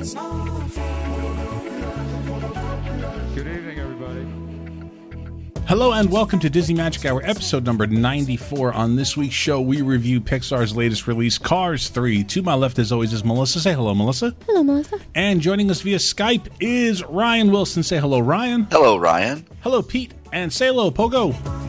Good evening, everybody. Hello and welcome to Disney Magic Hour, episode number 94. On this week's show, we review Pixar's latest release, Cars 3. To my left, as always, is Melissa. Say hello, Melissa. Hello, Melissa. And joining us via Skype is Ryan Wilson. Say hello, Ryan. Hello, Ryan. Hello, Pete. And say hello, Pogo.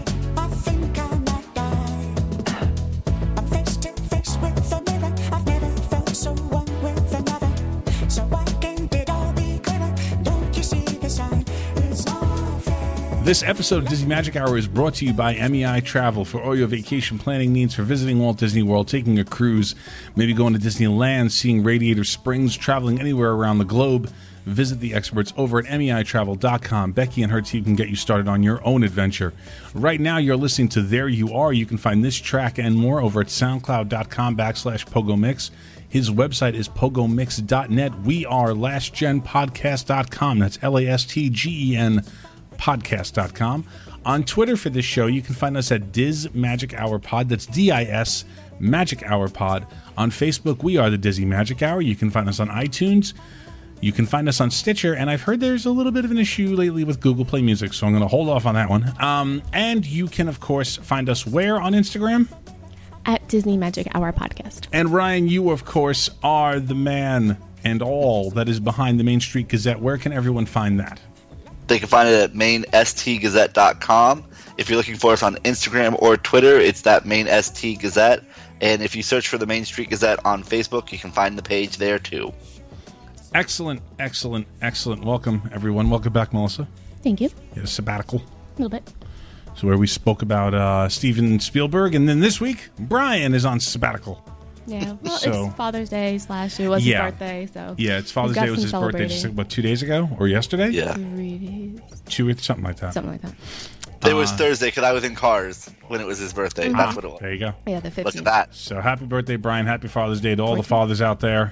This episode of Disney Magic Hour is brought to you by MEI Travel. For all your vacation planning needs for visiting Walt Disney World, taking a cruise, maybe going to Disneyland, seeing Radiator Springs, traveling anywhere around the globe, visit the experts over at MEItravel.com. Becky and her team can get you started on your own adventure. Right now, you're listening to There You Are. You can find this track and more over at soundcloud.com/PogoMix. His website is pogomix.net. We are lastgenpodcast.com. That's LASTGEN podcast.com. On Twitter for this show, you can find us at Diz Magic Hour Pod. That's DIS Magic Hour Pod. On Facebook, we are the Disney Magic Hour. You can find us on iTunes. You can find us on Stitcher, and I've heard there's a little bit of an issue lately with Google Play Music, so I'm going to hold off on that one. And you can, of course, find us where on Instagram? At Disney Magic Hour Podcast. And Ryan, you, of course, are the man and all that is behind the Main Street Gazette. Where can everyone find that? They can find it at mainstgazette.com. If you're looking for us on Instagram or Twitter, it's that Main ST Gazette. And if you search for the Main Street Gazette on Facebook, you can find the page there too. Excellent, excellent, excellent. Welcome, everyone. Welcome back, Melissa. Thank you. You had a sabbatical. A little bit. So where we spoke about Steven Spielberg, and then this week, Brian is on sabbatical. Yeah, well, So- it's Father's Day / it was his birthday, so... Yeah, it's Father's We've got Day. It was some his birthday, just, celebrating. what, 2 days ago? Or yesterday? Yeah. 3 days. Something like that. Something like that. It was Thursday because I was in Cars when it was his birthday. That's what it was. There you go. Yeah, the 15th. Look at that. So happy birthday, Brian. Happy Father's Day to all the fathers out there,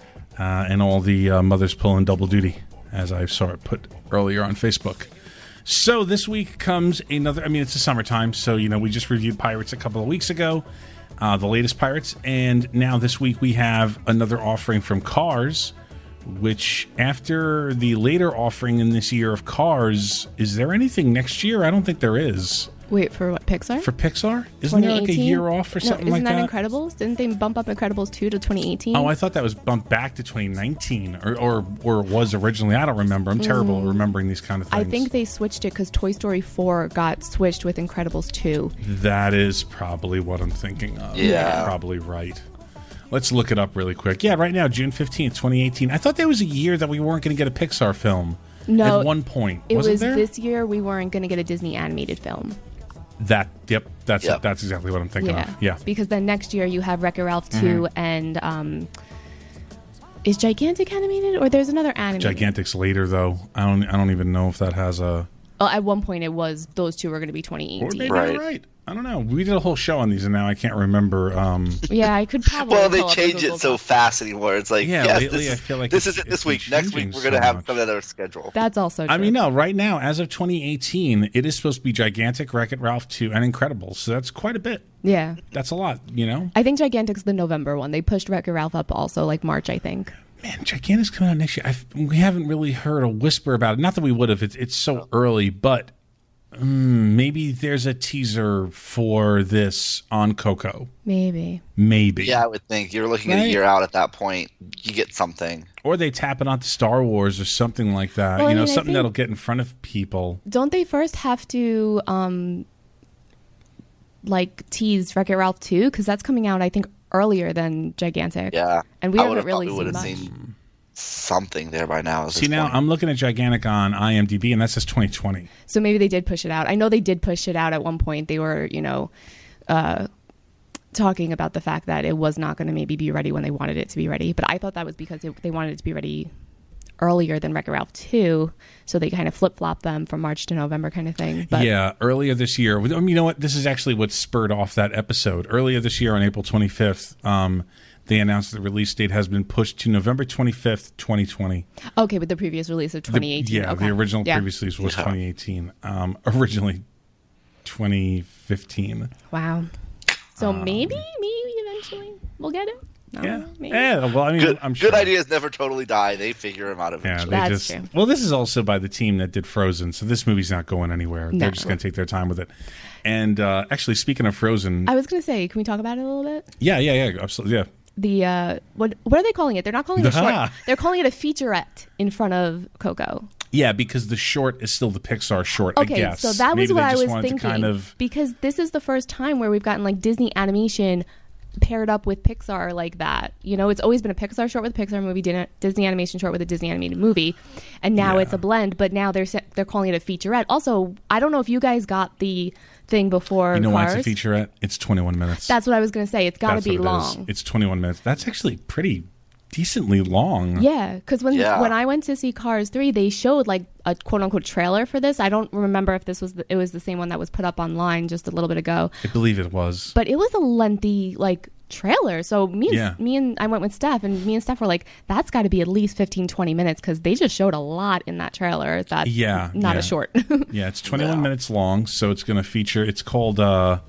and all the mothers pulling double duty, as I saw it put earlier on Facebook. So this week comes another, it's the summertime, so, we just reviewed Pirates a couple of weeks ago, the latest Pirates, and now this week we have another offering from Cars, which after the later offering in this year of Cars, is there anything next year? I don't think there is. Wait, for what, Pixar? For Pixar? Isn't there like a 2018? year off or something like that? Isn't that Incredibles? Didn't they bump up Incredibles 2 to 2018? Oh, I thought that was bumped back to 2019, or was originally. I don't remember. I'm terrible at remembering these kind of things. I think they switched it because Toy Story 4 got switched with Incredibles 2. That is probably what I'm thinking of. Yeah. You're probably right. Let's look it up really quick. Yeah, right now, June 15th, 2018. I thought there was a year that we weren't going to get a Pixar film. No. At one point. It Wasn't was there? this year we weren't going to get a Disney animated film. That's Yep. that's exactly what I'm thinking of. Yeah. Because then next year you have Wreck-It Ralph 2 and is Gigantic animated or there's another animated? Gigantic's later though. I don't even know if that has a. Well, at one point it was those two were going to be 2018. Or maybe Right. you're right. I don't know. We did a whole show on these, and now I can't remember. Yeah, I could probably. Well, they pull up change Google it so Doc. fast anymore. It's like, Yeah, yes, lately I feel like this it's- isn't this it's week. been Next week changing we're going to so have much. some other schedule. That's also true. I mean, no, right now, as of 2018, it is supposed to be Gigantic, Wreck-It Ralph 2, and Incredibles. So that's quite a bit. Yeah. That's a lot, I think Gigantic's the November one. They pushed Wreck-It Ralph up also like March, I think. Man, Gigantic's coming out next year. We haven't really heard a whisper about it. Not that we would have. It's so early, but maybe there's a teaser for this on Coco. Maybe. Maybe. Yeah, I would think you're looking at Right. a year out at that point. You get something. Or they tap it onto Star Wars or something like that. Well, I mean, I something think- that'll get in front of people. Don't they first have to tease Wreck-It Ralph 2? Because that's coming out, I think, earlier than Gigantic. Yeah, And we I haven't would've really thought we seen would've much. seen something there by now. See, now I'm looking at Gigantic on IMDb, and that says 2020. So maybe they did push it out. I know they did push it out at one point. They were, talking about the fact that it was not going to maybe be ready when they wanted it to be ready. But I thought that was because they wanted it to be ready earlier than Wreck-It Ralph 2, so they kind of flip-flopped them from March to November kind of thing. But Yeah, earlier this year. You know what? This is actually what spurred off that episode. Earlier this year on April 25th, they announced the release date has been pushed to November 25th, 2020. Okay, with the previous release of 2018. The Okay. original Yeah. previous release was 2018. Originally 2015. Wow. So maybe eventually we'll get it. No, Yeah. maybe. Yeah. Well, I mean, I'm sure. Good ideas never totally die. They figure them out Yeah, eventually. they That's just. true. Well, this is also by the team that did Frozen, so this movie's not going anywhere. They're No. just going to take their time with it. And actually, speaking of Frozen, I was gonna say, can we talk about it a little bit? yeah, absolutely, yeah. The what are they calling it? They're not calling it a Ah. short. They're calling it a featurette in front of Coco. Yeah, because the short is still the Pixar short, I Okay, guess. so that was Maybe what they I just was wanted to thinking. kind of, Because this is the first time where we've gotten like Disney animation paired up with Pixar like that. You know, it's always been a Pixar short with a Pixar movie, Disney animation short with a Disney animated movie, and now Yeah. it's a blend. But now they're calling it a featurette. Also, I don't know if you guys got the thing before. you know why Cars. it's a featurette? It's 21 minutes. That's what I was going to say. It's got to That's be what it is. long. It's 21 minutes. That's actually pretty decently long. Yeah, because when Yeah. I went to see Cars 3, they showed like a quote unquote trailer for this. I don't remember if this was it was the same one that was put up online just a little bit ago, I believe it was. but it was a lengthy like trailer. So Yeah. me and I went with Steph, and me and Steph were like, that's got to be at least 15-20 minutes because they just showed a lot in that trailer. That's Yeah, not yeah. a short. Yeah, it's 21 Yeah. minutes long, so it's going to feature. It's called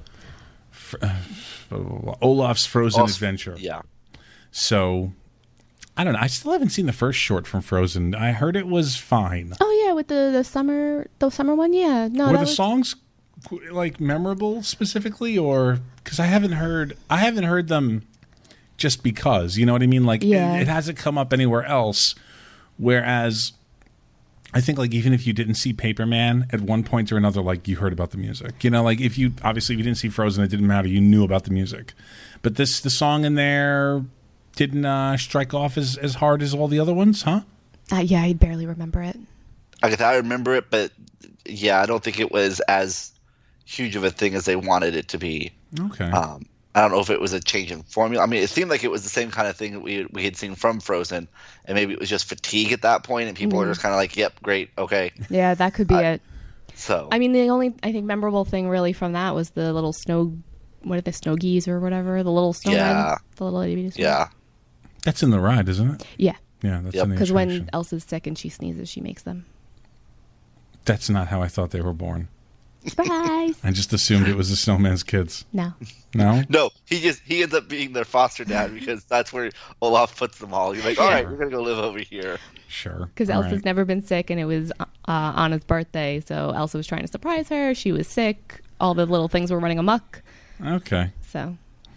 Olaf's Frozen Adventure. Yeah. So I don't know. I still haven't seen the first short from Frozen. I heard it was fine. Oh yeah, with the summer one. Yeah, no, Were that the was, songs like memorable specifically, or because I haven't heard them just because, you know what I mean? Like Yeah. it hasn't come up anywhere else. Whereas I think like even if you didn't see Paperman at one point or another, like you heard about the music. You know, like if you didn't see Frozen, it didn't matter. You knew about the music. But the song in there didn't strike off as hard as all the other ones, huh? yeah, I barely remember it. I remember it, but yeah, I don't think it was as huge of a thing as they wanted it to be. Okay. I don't know if it was a change in formula. I mean, it seemed like it was the same kind of thing that we had seen from Frozen, and maybe it was just fatigue at that point, and people were just kind of like, "Yep, great, okay." Yeah, that could be it. So I mean, the only I think memorable thing really from that was the little snow, what are the snow geese or whatever, the little snowmen, Yeah. the little itty bitty snowmen. yeah, That's in the ride, isn't it? Yeah, Yeah, that's Yep. in the because when attraction. Elsa's sick and she sneezes, she makes them. That's not how I thought they were born. Surprise! I just assumed it was the snowman's kids. No. No? no, he ends up being their foster dad because that's where Olaf puts them all. You're like, all right, we're gonna go live over here. Sure. Because All Elsa's right. never been sick, and it was Anna's birthday, so Elsa was trying to surprise her. She was sick. All the little things were running amok. Okay. So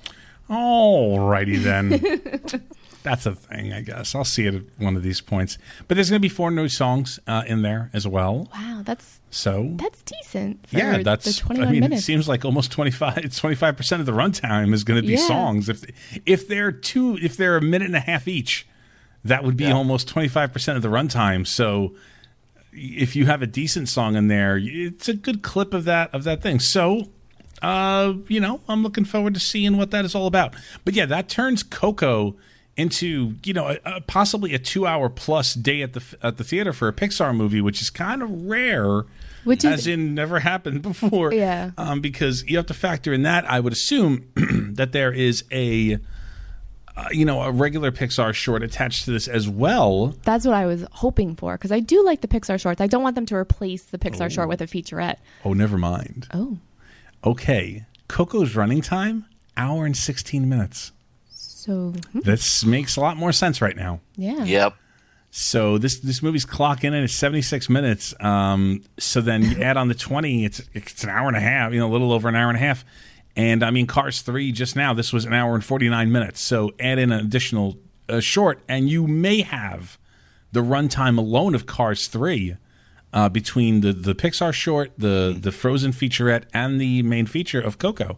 Alrighty then. That's a thing, I guess. I'll see it at one of these points. But there's going to be 4 new songs in there as well. wow, that's So decent. For yeah, the that's. 21 I mean, minutes. it seems like almost 25% of the runtime is going to be Yeah. songs. If they're a minute and a half each, that would be almost 25% of the runtime. So if you have a decent song in there, it's a good clip of that thing. So I'm looking forward to seeing what that is all about. But yeah, that turns Coco into possibly a 2-hour plus day at the theater for a Pixar movie, which is kind of rare. Which is- as in never happened before. Yeah. Because you have to factor in that. I would assume that there is a regular Pixar short attached to this as well. That's what I was hoping for, because I do like the Pixar shorts. I don't want them to replace the Pixar short with a featurette. Oh, never mind. Oh, Okay, Coco's running time, hour and 16 minutes. so This makes a lot more sense right now. yeah. Yep. So this movie's clocking in at 76 minutes. So then you add on the 20, it's an hour and a half, a little over an hour and a half. And I mean, Cars 3 just now, this was an hour and 49 minutes. So add in an additional short, and you may have the runtime alone of Cars 3 between the Pixar short, the Frozen featurette, and the main feature of Coco.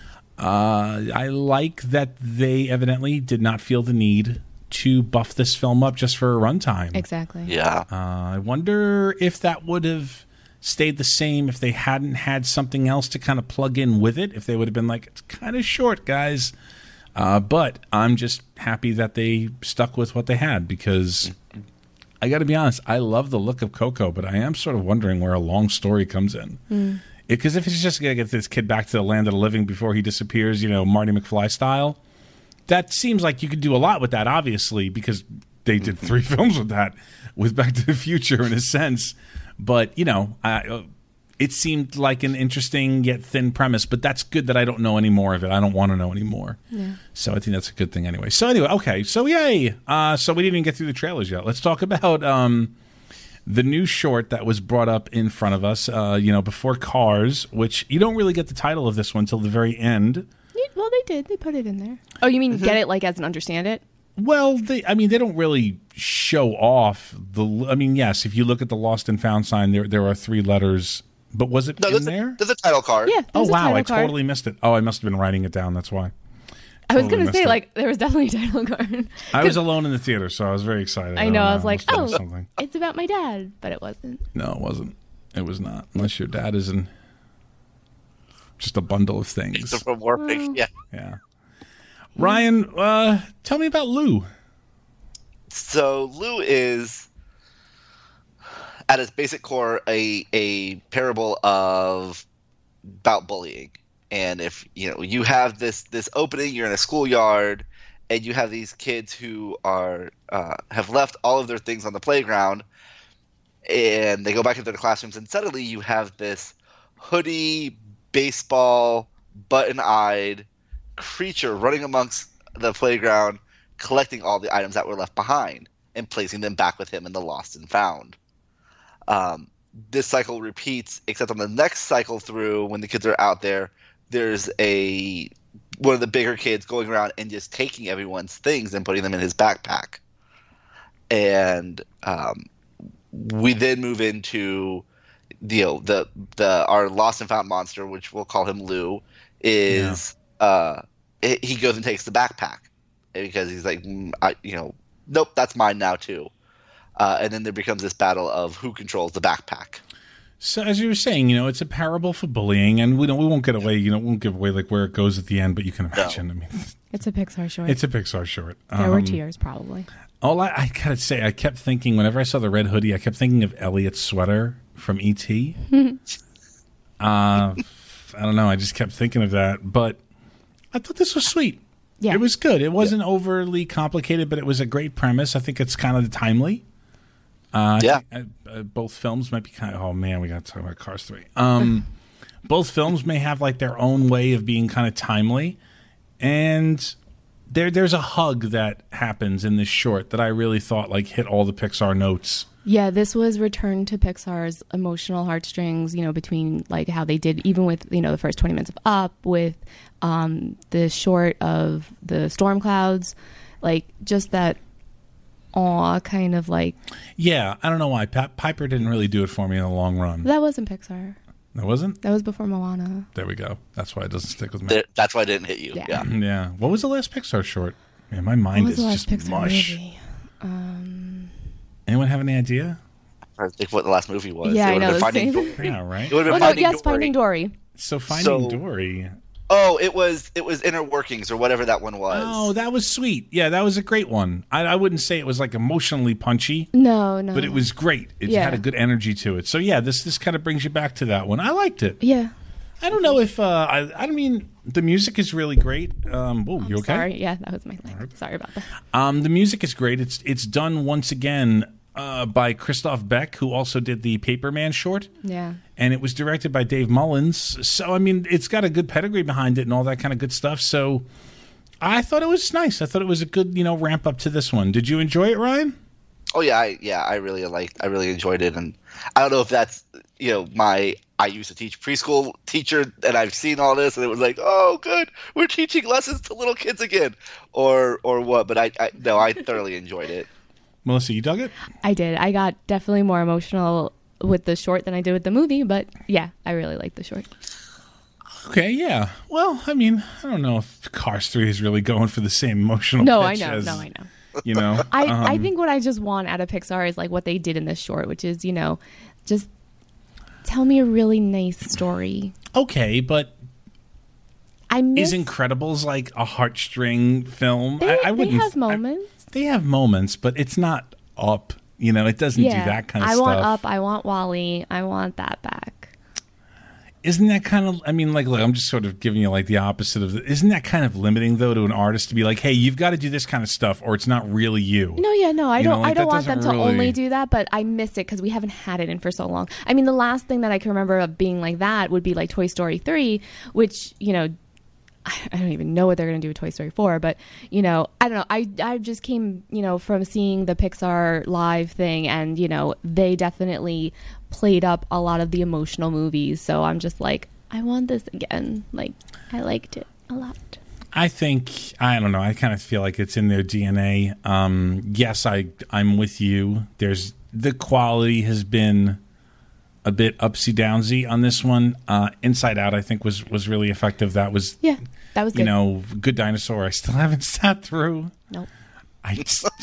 I like that they evidently did not feel the need to buff this film up just for a runtime. Exactly. Yeah. I wonder if that would have stayed the same if they hadn't had something else to kind of plug in with it. If they would have been like, it's kind of short, guys. But I'm just happy that they stuck with what they had, because I got to be honest, I love the look of Coco, but I am sort of wondering where a long story comes in. Because if it's just going to get this kid back to the land of the living before he disappears, Marty McFly style, that seems like you could do a lot with that, obviously, because they did 3 films with that, with Back to the Future in a sense. But, it seemed like an interesting yet thin premise, but that's good that I don't know any more of it. I don't want to know any more. Yeah. So I think that's a good thing anyway. So anyway, okay. So yay. So we didn't even get through the trailers yet. Let's talk about the new short that was brought up in front of us, before Cars, which you don't really get the title of this one until the very end. Well, they did. They put it in there. Oh, you mean get it like as an understand it? Well, they don't really show off yes, if you look at the Lost and Found sign, there are 3 letters. But was it in there? There's a title card. Yeah. Oh, wow. I card. totally missed it. Oh, I must have been writing it down. That's why. I was going to say, like, there was definitely a title card. I was alone in the theater, so I was very excited. I know. I was like, something. It's about my dad. But it wasn't. No, it wasn't. It was not. Unless your dad is in just a bundle of things. Yeah. Yeah. Ryan, tell me about Lou. So Lou is, at its basic core, a parable about bullying. And if you have this opening, you're in a schoolyard, and you have these kids who are have left all of their things on the playground, and they go back into their classrooms, and suddenly you have this hoodie, baseball, button-eyed creature running amongst the playground, collecting all the items that were left behind and placing them back with him in the Lost and Found. This cycle repeats, except on the next cycle through, when the kids are out there, there's one of the bigger kids going around and just taking everyone's things and putting them in his backpack. And we then move into our Lost and Found monster, which we'll call him Lou, is he goes and takes the backpack because he's like, nope, that's mine now too. And then there becomes this battle of who controls the backpack. So as you were saying, it's a parable for bullying, and we won't get away, we won't give away like where it goes at the end, but you can imagine. No. I mean, it's a Pixar short. It's a Pixar short. There were tears, probably. I gotta say, I kept thinking whenever I saw the red hoodie, I kept thinking of Elliot's sweater from E.T. I don't know. I just kept thinking of that, but I thought this was sweet. Yeah. It was good. It wasn't overly complicated, but it was a great premise. I think it's kind of timely. Both films might be kind of. Oh man, we got to talk about Cars 3. Both films may have like their own way of being kind of timely, and there's a hug that happens in this short that I really thought like hit all the Pixar notes. Yeah, this was return to Pixar's emotional heartstrings, between like how they did even with, the first 20 minutes of Up, with the short of the storm clouds, like just that aw kind of like. Yeah, I don't know why. Piper didn't really do it for me in the long run. That wasn't Pixar. That wasn't? That was before Moana. There we go. That's why it doesn't stick with me. That's why it didn't hit you. Yeah. Yeah. What was the last Pixar short? Man, my mind is just Pixar mush. Movie? Anyone have any idea? I think what the last movie was. Yeah, I know. Finding Dory. Yeah, right. It would have been Dory. Finding Dory. So Finding Dory. Oh, it was Inner Workings or whatever that one was. Oh, that was sweet. Yeah, that was a great one. I wouldn't say it was like emotionally punchy. No. But it was great. It had a good energy to it. So yeah, this kind of brings you back to that one. I liked it. Yeah. I don't know if I mean the music is really great. Whoa, you okay? Sorry, yeah, that was my leg. Right. Sorry about that. The music is great. It's done once again by Christoph Beck, who also did the Paperman short. Yeah. And it was directed by Dave Mullins. So, I mean, it's got a good pedigree behind it and all that kind of good stuff. So, I thought it was nice. I thought it was a good, ramp up to this one. Did you enjoy it, Ryan? Oh, yeah. I really enjoyed it. And I don't know if that's, I used to teach preschool teacher, and I've seen all this, and it was like, oh, good, we're teaching lessons to little kids again, or what. But I thoroughly enjoyed it. Melissa, you dug it? I did. I got definitely more emotional with the short than I did with the movie, but yeah, I really liked the short. Okay, yeah. Well, I mean, I don't know if Cars 3 is really going for the same emotional pitch as, I know. I think what I just want out of Pixar is like what they did in this short, which is, just tell me a really nice story. Okay, but is Incredibles like a heartstring film? They have moments. They have moments, but it's not Up. It doesn't do that kind of stuff. I want Up. I want WALL-E. I want that back. Isn't that kind of, I mean, like, look, I'm just sort of giving you like the opposite of isn't that kind of limiting though to an artist to be like, hey, you've got to do this kind of stuff or it's not really you? No, I don't want them to really... only do that, but I miss it because we haven't had it in for so long. I mean, the last thing that I can remember of being like that would be like Toy Story 3, which, you know, I don't even know what they're going to do with Toy Story 4, but, you know, I don't know. I just came, you know, from seeing the Pixar live thing and, you know, they definitely played up a lot of the emotional movies. So I'm just like, I want this again. Like, I liked it a lot. I think, I don't know, I kind of feel like it's in their DNA. Yes, I'm with you. The quality has been a bit upsy-downsy on this one. Inside Out, I think, was really effective. That was good. You know, Good Dinosaur, I still haven't sat through. Nope. I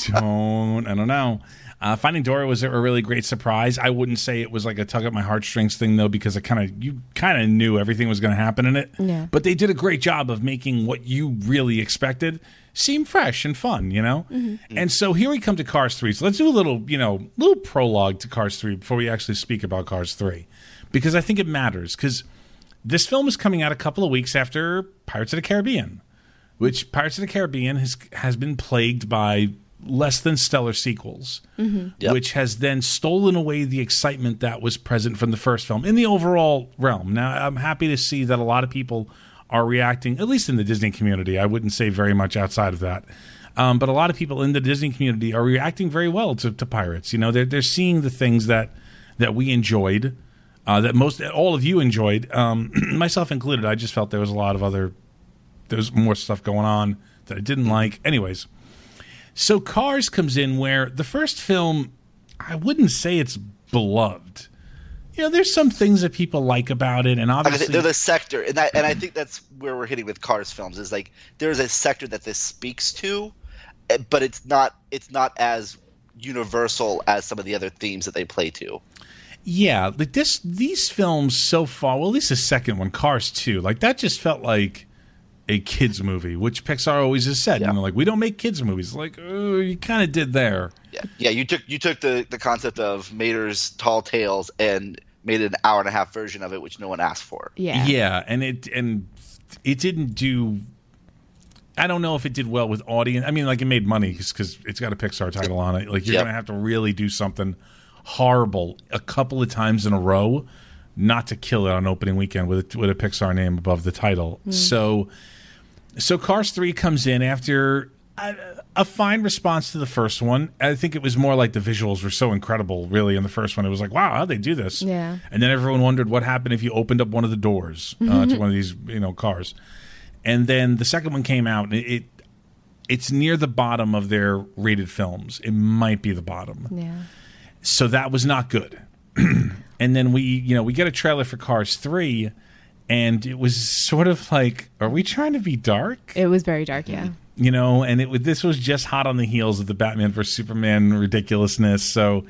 don't know. Finding Dory was a really great surprise. I wouldn't say it was like a tug at my heartstrings thing, though, because you kind of knew everything was going to happen in it. Yeah. But they did a great job of making what you really expected seem fresh and fun, you know? Mm-hmm. And so here we come to Cars 3. So let's do a little prologue to Cars 3 before we actually speak about Cars 3. Because I think it matters. Because this film is coming out a couple of weeks after Pirates of the Caribbean, which Pirates of the Caribbean has been plagued by less than stellar sequels, which has then stolen away the excitement that was present from the first film in the overall realm. Now, I'm happy to see that a lot of people are reacting, at least in the Disney community. I wouldn't say very much outside of that. But a lot of people in the Disney community are reacting very well to Pirates. You know, they're seeing the things that we enjoyed, that all of you enjoyed, myself included. I just felt there was there's more stuff going on that I didn't like. Anyways, so Cars comes in where the first film, I wouldn't say it's beloved. You know, there's some things that people like about it, and obviously there's a sector, and I think that's where we're hitting with Cars films. Is like there's a sector that this speaks to, but it's not as universal as some of the other themes that they play to. Yeah, like these films so far. Well, at least the second one, Cars 2, like that just felt like a kids movie, which Pixar always has said. Yeah. You know, like we don't make kids movies. Like, oh, you kind of did there. Yeah. You took the concept of Mater's Tall Tales and made an hour-and-a-half version of it, which no one asked for. Yeah, and it didn't do. I don't know if it did well with audience. I mean, like it made money because it's got a Pixar title on it. Like you're gonna have to really do something horrible a couple of times in a row, not to kill it on opening weekend with a Pixar name above the title. So Cars 3 comes in after a fine response to the first one. I think it was more like the visuals were so incredible, really, in the first one. It was like, wow, how'd they do this? Yeah. And then everyone wondered what happened if you opened up one of the doors to one of these, cars. And then the second one came out, and it's near the bottom of their rated films. It might be the bottom. Yeah. So that was not good. And then we get a trailer for Cars 3, and it was sort of like, are we trying to be dark? It was very dark, yeah. You know, and this was just hot on the heels of the Batman vs. Superman ridiculousness. So,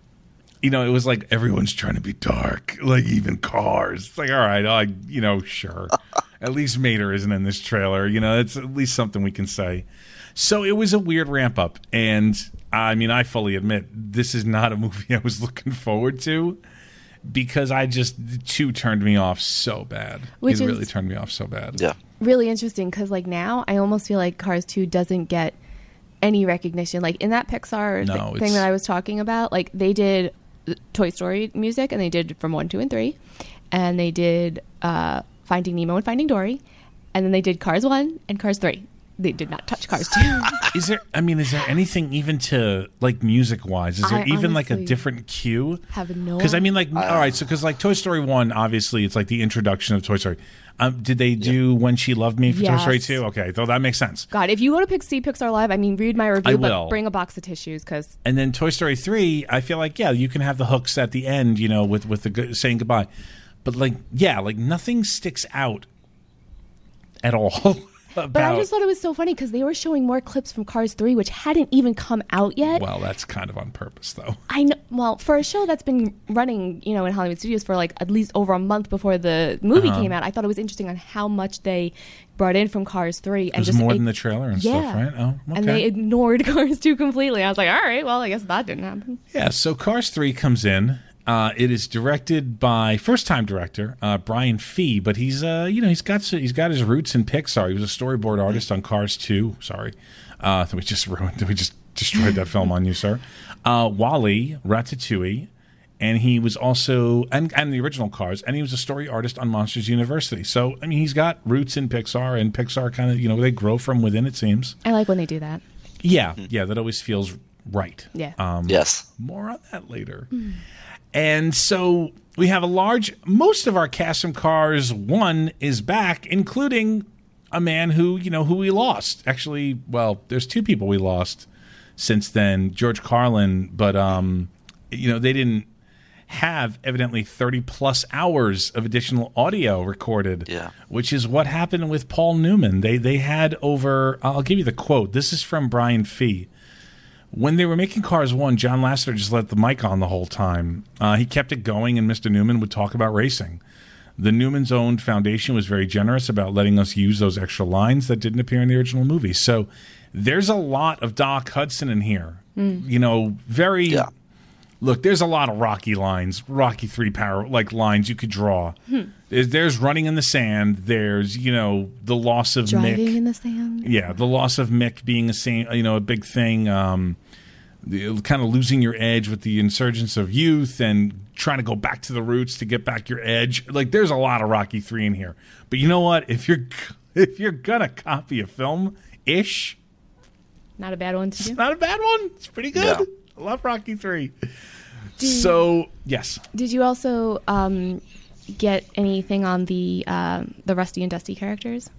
it was like everyone's trying to be dark, like even Cars. It's like, all right, sure. At least Mater isn't in this trailer. It's at least something we can say. So it was a weird ramp up. And I mean, I fully admit this is not a movie I was looking forward to because the 2 turned me off so bad. It really turned me off so bad. Yeah. Really interesting because like now I almost feel like Cars 2 doesn't get any recognition. Like in that Pixar thing that I was talking about, like they did Toy Story music and they did from 1, 2, and 3, and they did Finding Nemo and Finding Dory, and then they did Cars 1 and Cars 3. They did not touch Cars 2. Is there anything even to like music wise? Is there even like a different cue? Have no. Because I mean, like, all right, so because like Toy Story 1, obviously it's like the introduction of Toy Story. Did they do When She Loved Me for Toy Story 2? Okay, so that makes sense. God, if you go to see Pixar Live, I mean, read my review, but bring a box of tissues because. And then Toy Story 3, I feel like you can have the hooks at the end, with the saying goodbye, but like nothing sticks out at all. But I just thought it was so funny because they were showing more clips from Cars 3, which hadn't even come out yet. Well, that's kind of on purpose, though. I know. Well, for a show that's been running, in Hollywood studios for like at least over a month before the movie came out, I thought it was interesting on how much they brought in from Cars 3. And it was more than the trailer and stuff, right? Oh, okay. And they ignored Cars 2 completely. I was like, all right, well, I guess that didn't happen. Yeah, so Cars 3 comes in. It is directed by first-time director Brian Fee, but he's he's got his roots in Pixar. He was a storyboard artist on Cars 2. Sorry, we just destroyed that film on you, sir. WALL-E, Ratatouille, and he was also and the original Cars, and he was a story artist on Monsters University. So I mean, he's got roots in Pixar, and Pixar kind of they grow from within. It seems. I like when they do that. Yeah, that always feels right. Yeah. Yes. More on that later. And so we have most of our cast from Cars 1 is back, including a man who we lost. Actually, well, there's two people we lost since then, George Carlin, but they didn't have evidently 30 plus hours of additional audio recorded, which is what happened with Paul Newman. They had over, I'll give you the quote. This is from Brian Fee. When they were making Cars 1, John Lasseter just let the mic on the whole time. He kept it going, and Mr. Newman would talk about racing. The Newman's owned foundation was very generous about letting us use those extra lines that didn't appear in the original movie. So there's a lot of Doc Hudson in here. Look, there's a lot of Rocky lines, Rocky 3 lines you could draw. There's running in the sand. There's, the loss of Driving Mick. in the sand. Yeah, the loss of Mick being a big thing. The kind of losing your edge with the insurgence of youth and trying to go back to the roots to get back your edge. Like, there's a lot of Rocky 3 in here. But you know what? If you're gonna copy a film-ish, not a bad one to do. It's not a bad one. It's pretty good. Yeah. I love Rocky 3. Yes. Did you also get anything on the Rusty and Dusty characters?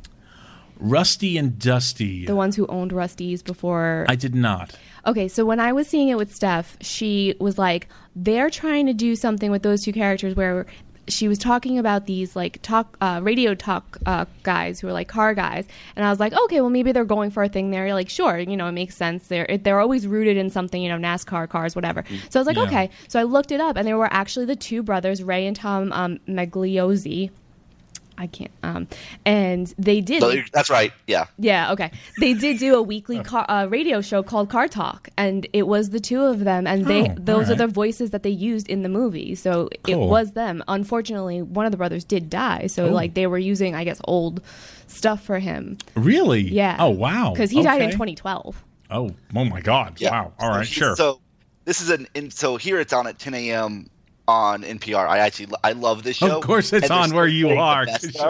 Rusty and Dusty. The ones who owned Rusty's before. I did not. Okay, so when I was seeing it with Steph, she was like, they're trying to do something with those two characters where she was talking about these radio talk guys who are like car guys, and I was like, okay, well maybe they're going for a thing there. You're like, sure, it makes sense. They're always rooted in something, NASCAR, cars, whatever. So I was like, okay. So I looked it up, and there were actually the two brothers, Ray and Tom Magliozzi. I can't. And they did. No, that's right. Yeah. Yeah. Okay. They did do a weekly radio show called Car Talk, and it was the two of them, and those are the voices that they used in the movie. So It was them. Unfortunately, one of the brothers did die, so they were using, I guess, old stuff for him. Really? Yeah. Oh wow. Because he died in 2012. Oh my God. Yeah. Wow. All right. Sure. So this is so here it's on at 10 a.m. on NPR. I love this show. Of course, it's on where you are.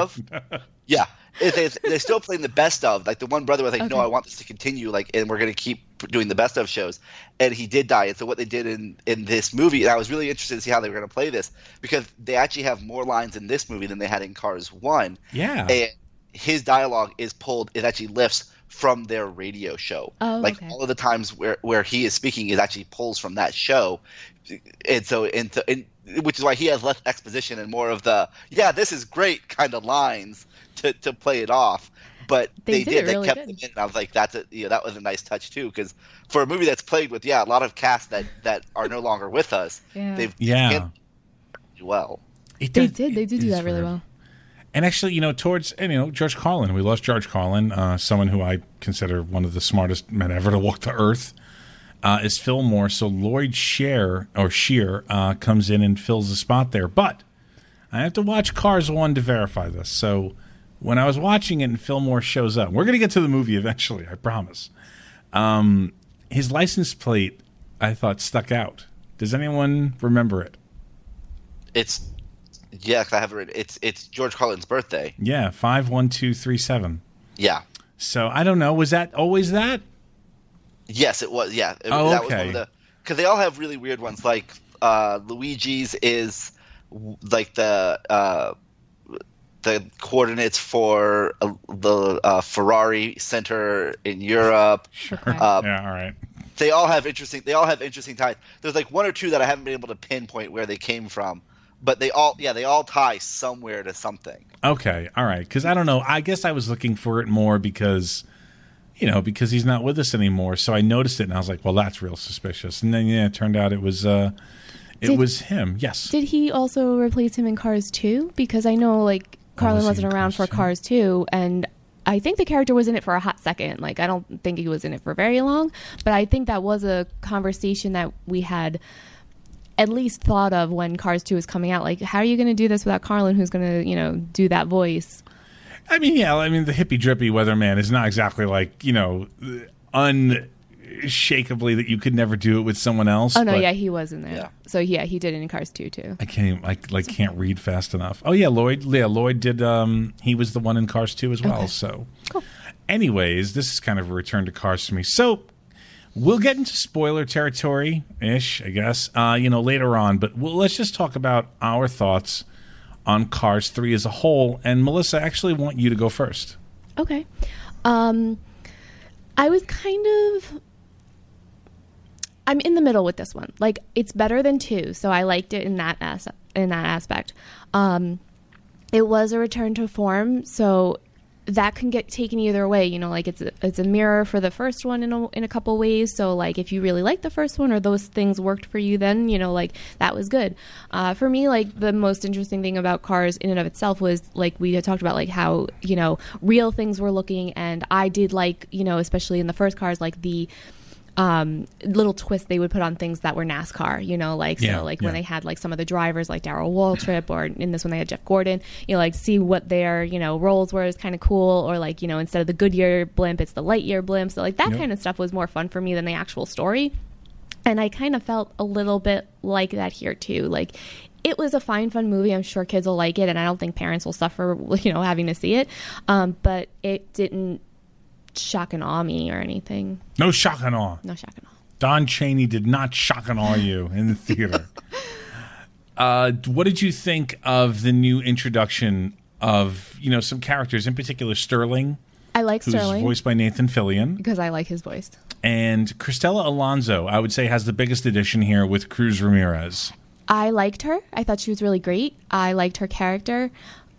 Yeah, they're still playing the best of. Like the one brother was like, "No, I want this to continue. Like, and we're going to keep doing the best of shows." And he did die. And so what they did in this movie, and I was really interested to see how they were going to play this, because they actually have more lines in this movie than they had in Cars 1. Yeah, and his dialogue is pulled. It actually lifts from their radio show. Oh, like all of the times where he is speaking is actually pulls from that show. And so, which is why he has less exposition and more of the this is great kind of lines to play it off. But they really kept them in, and I was like, that was a nice touch too, because for a movie that's played with a lot of cast that are no longer with us, they've handled it well. They did do that really well. And actually, towards George Carlin, we lost George Carlin, someone who I consider one of the smartest men ever to walk the earth. Is Fillmore, so Lloyd Shear comes in and fills the spot there. But I have to watch Cars 1 to verify this. So when I was watching it and Fillmore shows up, we're going to get to the movie eventually, I promise. His license plate, I thought, stuck out. Does anyone remember it? I have it written. It's George Carlin's birthday. Yeah, 51237. Yeah. So I don't know. Was that always that? Yes, it was. Yeah, that was one of the, because they all have really weird ones. Like Luigi's is like the coordinates for the Ferrari Center in Europe. Sure. Okay. Yeah. All right. They all have interesting ties. There's like one or two that I haven't been able to pinpoint where they came from, but they all tie somewhere to something. Okay. All right. Because I don't know. I guess I was looking for it more because he's not with us anymore. So I noticed it and I was like, well, that's real suspicious. And then, it turned out it was was him. Yes. Did he also replace him in Cars 2? Because I know, Carlin wasn't around for Cars 2, and I think the character was in it for a hot second. I don't think he was in it for very long, but I think that was a conversation that we had at least thought of when Cars 2 was coming out. Like, how are you going to do this without Carlin, who's going to, do that voice? I mean, the hippy drippy weatherman is not exactly like, unshakably that you could never do it with someone else. Oh no, yeah, he was in there. Yeah. So yeah, he did it in Cars 2 too. I can't read fast enough. Oh yeah, Lloyd did. He was the one in Cars 2 as well. Okay. So, cool. Anyways, this is kind of a return to Cars for me. So we'll get into spoiler territory ish, I guess. Later on, but let's just talk about our thoughts on Cars 3 as a whole. And Melissa, I actually want you to go first. Okay. I was I'm in the middle with this one. Like, it's better than 2, so I liked it in that aspect. It was a return to form, so that can get taken either way. It's a mirror for the first one in a couple ways. So like, if you really liked the first one or those things worked for you, then that was good. For me, like, the most interesting thing about Cars in and of itself was, like, we had talked about, like, how real things were looking, and I did like, especially in the first Cars, like the little twist they would put on things that were NASCAR, when they had like some of the drivers like Darrell Waltrip, or in this one they had Jeff Gordon, see what their, roles were is kind of cool, or like, instead of the Goodyear blimp, it's the Lightyear blimp. So like that kind of stuff was more fun for me than the actual story. And I kind of felt a little bit like that here too. Like, it was a fun movie. I'm sure kids will like it, and I don't think parents will suffer, having to see it. But it didn't shock and awe me or anything. No shock and awe. No shock and awe. Don Chaney did not shock and awe you in the theater. What did you think of the new introduction of, some characters, in particular Sterling? I like Sterling. Who's voiced by Nathan Fillion. Because I like his voice. And Cristela Alonso, I would say, has the biggest addition here with Cruz Ramirez. I liked her. I thought she was really great. I liked her character.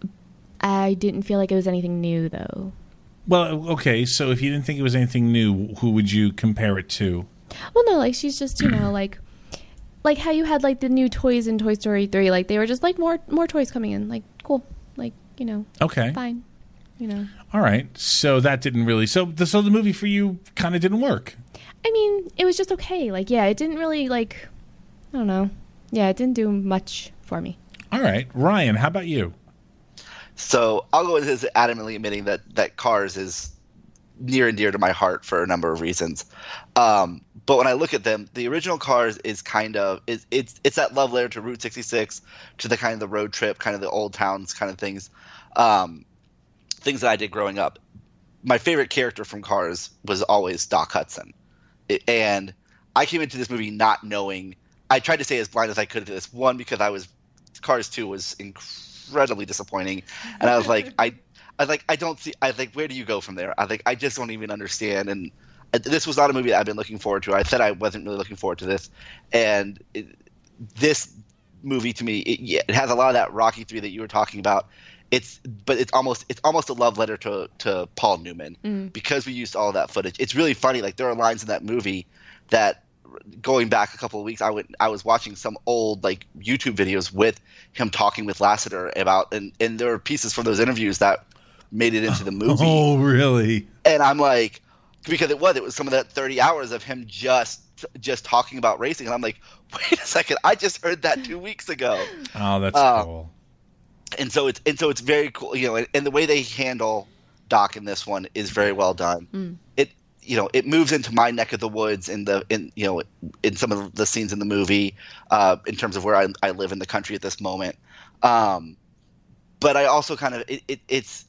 I didn't feel like it was anything new, though. Well, okay, so if you didn't think it was anything new, who would you compare it to? Well, no, like, she's just, like how you had, like, the new toys in Toy Story 3. Like, they were just, like, more toys coming in. Like, cool. Like, okay, fine. All right, so that didn't really... So the movie for you kind of didn't work. I mean, it was just okay. Like, yeah, it didn't really, like... I don't know. Yeah, it didn't do much for me. All right. Ryan, how about you? So I'll go with adamantly admitting that Cars is near and dear to my heart for a number of reasons. But when I look at them, the original Cars is kind of it's that love letter to Route 66, to the kind of the road trip, kind of the old towns kind of things, things that I did growing up. My favorite character from Cars was always Doc Hudson, and I came into this movie not knowing. I tried to stay as blind as I could to this one because Cars 2 was incredibly disappointing, and I was like, I don't see. Where do you go from there? I just don't even understand. And this was not a movie that I've been looking forward to. I said I wasn't really looking forward to this, and this movie to me, it has a lot of that Rocky 3 that you were talking about. It's almost a love letter to Paul Newman because we used all of that footage. It's really funny. Like, there are lines in that movie that, going back a couple of weeks, I was watching some old, like, YouTube videos with him talking with Lasseter about, and there are pieces from those interviews that made it into the movie. Oh, really? And I'm like, because it was some of that 30 hours of him just talking about racing, and I'm like, wait a second, I just heard that 2 weeks ago. Oh, that's cool. And so it's very cool, and the way they handle Doc in this one is very well done. It moves into my neck of the woods in some of the scenes in the movie, in terms of where I live in the country at this moment. But I also kind of it's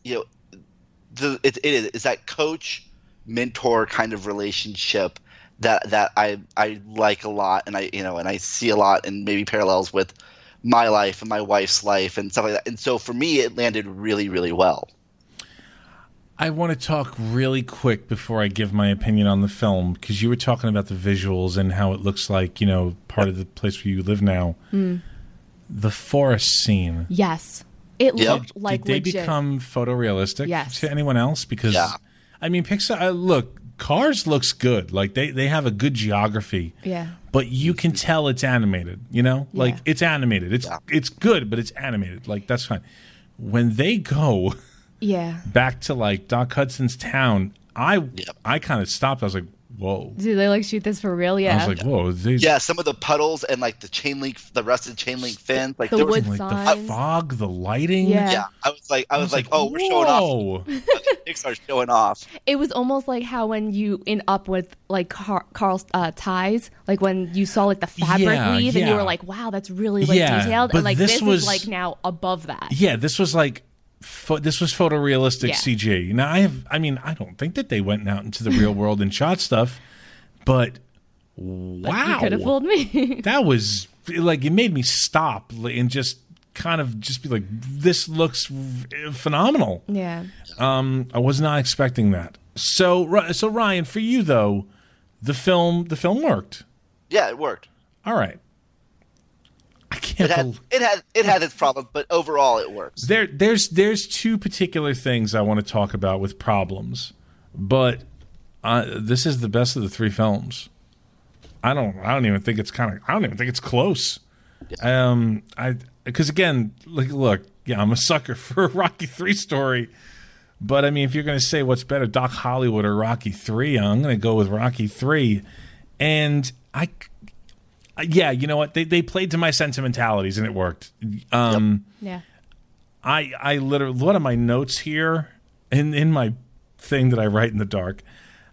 that coach mentor kind of relationship that I like a lot, and I see a lot, and maybe parallels with my life and my wife's life and stuff like that. And so for me, it landed really, really well. I want to talk really quick before I give my opinion on the film, because you were talking about the visuals and how it looks like, part of the place where you live now. The forest scene. Yes. It looked like Did they legit. become photorealistic to anyone else? Because, I mean, Pixar, look, Cars looks good. Like, they have a good geography. Yeah. But you can tell it's animated, Like, it's animated. It's good, but it's animated. Like, that's fine. When they go... back to, like, Doc Hudson's town, I kind of stopped. I was like, whoa. Did they like shoot this for real? Yeah. I was like, whoa. Yeah, some of the puddles and like the rusted chain link fence, like The there was, wood like signs. the fog, the lighting. Yeah. yeah. I was like, oh, we're showing whoa. off. Pixar's showing off. It was almost like how when you in Up with like Carl's ties, like when you saw like the fabric Yeah, weave and you yeah. were like, wow, that's really like Yeah, detailed. but And like this this was- is like now above that. Yeah, this was like this was photorealistic Yeah. CG. Now I don't think that they went out into the real world and shot stuff, but wow, You could have fooled me. that was like it made me stop and just kind of just be like, this looks phenomenal. Yeah. I was not expecting that. So Ryan, for you though, the film worked. Yeah, it worked. All right. I can't. It had its problems, but overall it works. There's two particular things I want to talk about with problems, but this is the best of the three films. I don't even think it's close. Because again, look, yeah, I'm a sucker for a Rocky III story, but I mean, if you're going to say what's better, Doc Hollywood or Rocky III, I'm going to go with Rocky III, and yeah, you know what? They played to my sentimentalities and it worked. Yeah. I literally, one of my notes here in my thing that I write in the dark,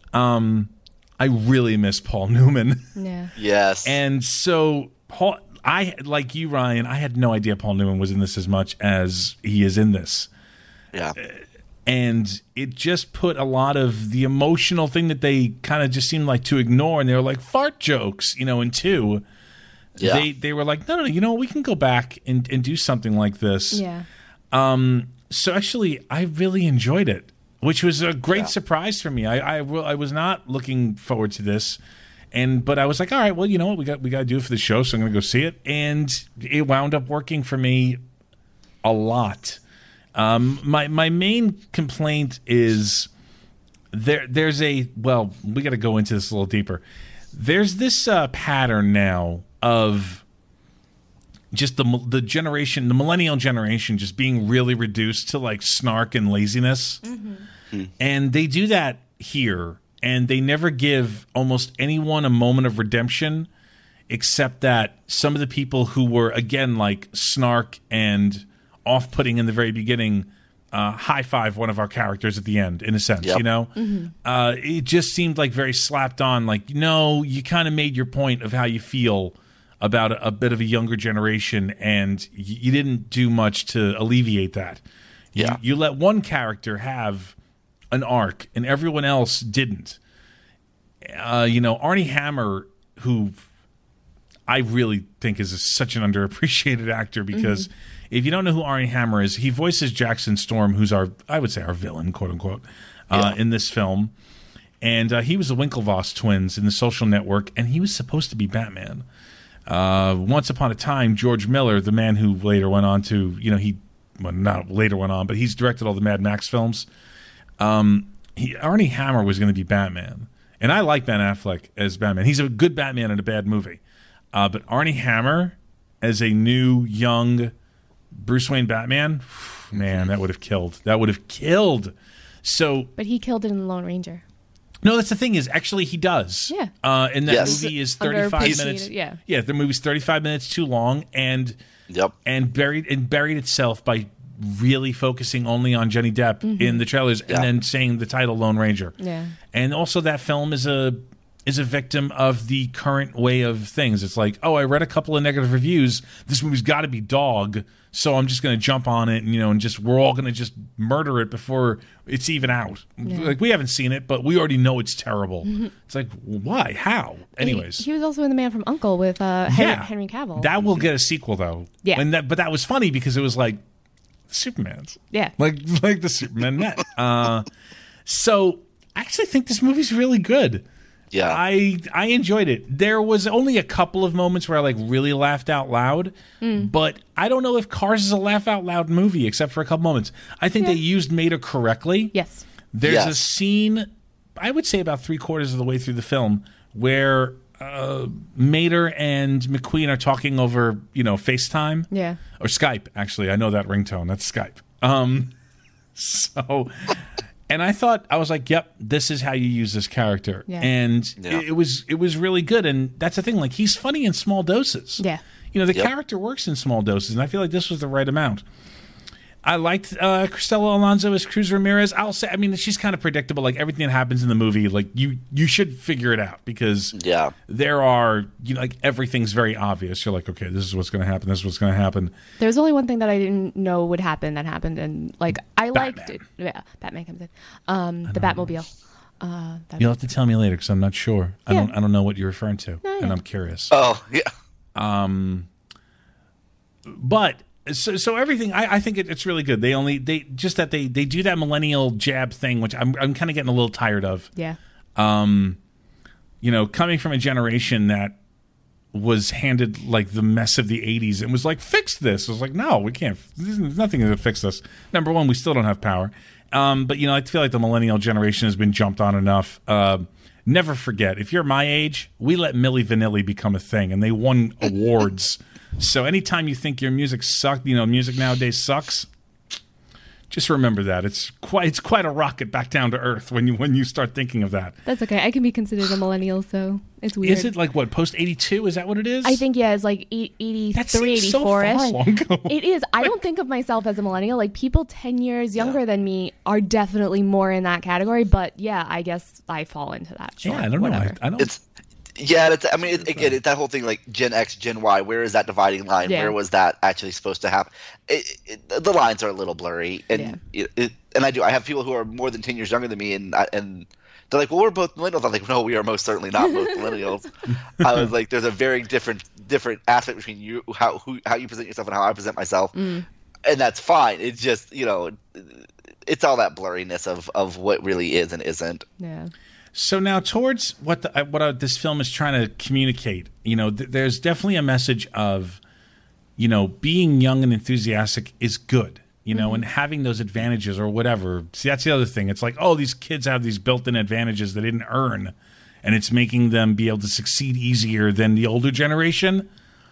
I really miss Paul Newman. Yeah. Yes. And so Paul, like you, Ryan, I had no idea Paul Newman was in this as much as he is in this. Yeah. And it just put a lot of the emotional thing that they kind of just seemed like to ignore, and they were like fart jokes, in two. Yeah. They were like, no, we can go back and do something like this. Yeah. So actually, I really enjoyed it, which was a great surprise for me. I was not looking forward to this, but I was like, all right, well, you know what, we got to do it for the show, so I'm going to go see it, and it wound up working for me a lot. My main complaint is there's we got to go into this a little deeper. There's this pattern now of just the generation, the millennial generation, just being really reduced to like snark and laziness. Mm-hmm. And they do that here, and they never give almost anyone a moment of redemption, except that some of the people who were, again, like snark and off-putting in the very beginning, high-five one of our characters at the end, in a sense, Yep. Mm-hmm. It just seemed like very slapped on, like, no, you kind of made your point of how you feel about a bit of a younger generation, and you didn't do much to alleviate that. Yeah. You let one character have an arc, and everyone else didn't. Arnie Hammer, who I really think is such an underappreciated actor, because if you don't know who Arnie Hammer is, he voices Jackson Storm, who's our villain, quote unquote, in this film. And he was the Winklevoss twins in The Social Network, and he was supposed to be Batman. Once upon a time, George Miller, the man who later went on to, not later went on, but he's directed all the Mad Max films. Arnie Hammer was going to be Batman. And I like Ben Affleck as Batman. He's a good Batman in a bad movie. But Arnie Hammer as a new, young Bruce Wayne Batman, man, that would have killed. That would have killed. So, But he killed it in the Lone Ranger. no, that's the thing is, actually, he does. Yeah. And that Yes. movie is 35 Underappreciated, minutes. yeah. Yeah, the movie's 35 minutes too long, and Yep. buried itself by really focusing only on Johnny Depp in the trailers, and then saying the title Lone Ranger. Yeah. And also, that film is a victim of the current way of things. It's like, oh, I read a couple of negative reviews. This movie's got to be dog, so I'm just going to jump on it, and we're all going to just murder it before it's even out. Yeah. Like, we haven't seen it, but we already know it's terrible. It's like, why? How? Anyways. He was also in The Man from U.N.C.L.E. with Henry Cavill. That will get a sequel, though. Yeah. But that was funny because it was like Superman's. Yeah. Like the Superman net. So I actually think this movie's really good. Yeah. I enjoyed it. There was only a couple of moments where I really laughed out loud, but I don't know if Cars is a laugh out loud movie except for a couple moments. I think they used Mater correctly. Yes. There's a scene, I would say about 3/4 of the way through the film, where Mater and McQueen are talking over, FaceTime. Yeah. Or Skype, actually. I know that ringtone. That's Skype. So And I thought, I was like, yep, this is how you use this character. Yeah. And it was really good. And that's the thing, like, he's funny in small doses. Yeah. You know, the character works in small doses, and I feel like this was the right amount. I liked Cristela Alonso as Cruz Ramirez. I'll say, I mean, she's kind of predictable. Like, everything that happens in the movie, like, you should figure it out because there are, you know, like, everything's very obvious. You're like, okay, this is what's going to happen. This is what's going to happen. There's only one thing that I didn't know would happen that happened, and like I liked it. Yeah, Batman comes in. The Batmobile. You'll have to tell me later because I'm not sure. Yeah. I don't know what you're referring to, and I'm curious. Oh yeah. But so everything, I think it's really good. They do that millennial jab thing, which I'm kind of getting a little tired of. Yeah. You know, coming from a generation that was handed like the mess of the 80s and was like, fix this. I was like, no, we can't. There's nothing to fix this. Number one, we still don't have power. But, you know, I feel like the millennial generation has been jumped on enough. Never forget, if you're my age, we let Milli Vanilli become a thing, and they won awards. So anytime you think your music sucked, you know, music nowadays sucks, just remember that. It's quite a rocket back down to earth when you start thinking of that. That's okay. I can be considered a millennial, so it's weird. Is it like what, post 82? Is that what it is? I think, yeah, it's like 83, that seems 84-ish. So far long ago. It is. I don't think of myself as a millennial. Like, people 10 years younger than me are definitely more in that category, but yeah, I guess I fall into that. Sure, yeah, I don't know. I don't. I mean, again, that whole thing, like Gen X, Gen Y, where is that dividing line? Yeah. Where was that actually supposed to happen? The lines are a little blurry, and I have people who are more than 10 years younger than me, and they're like, well, we're both millennials. I'm like, no, we are most certainly not both millennials. I was like, there's a very different aspect between you, how you present yourself and how I present myself, and that's fine. It's just, you know, it's all that blurriness of what really is and isn't. Yeah. So now towards what this film is trying to communicate, you know, there's definitely a message of, you know, being young and enthusiastic is good, you know, and having those advantages or whatever. See, that's the other thing. It's like, oh, these kids have these built-in advantages they didn't earn, and it's making them be able to succeed easier than the older generation.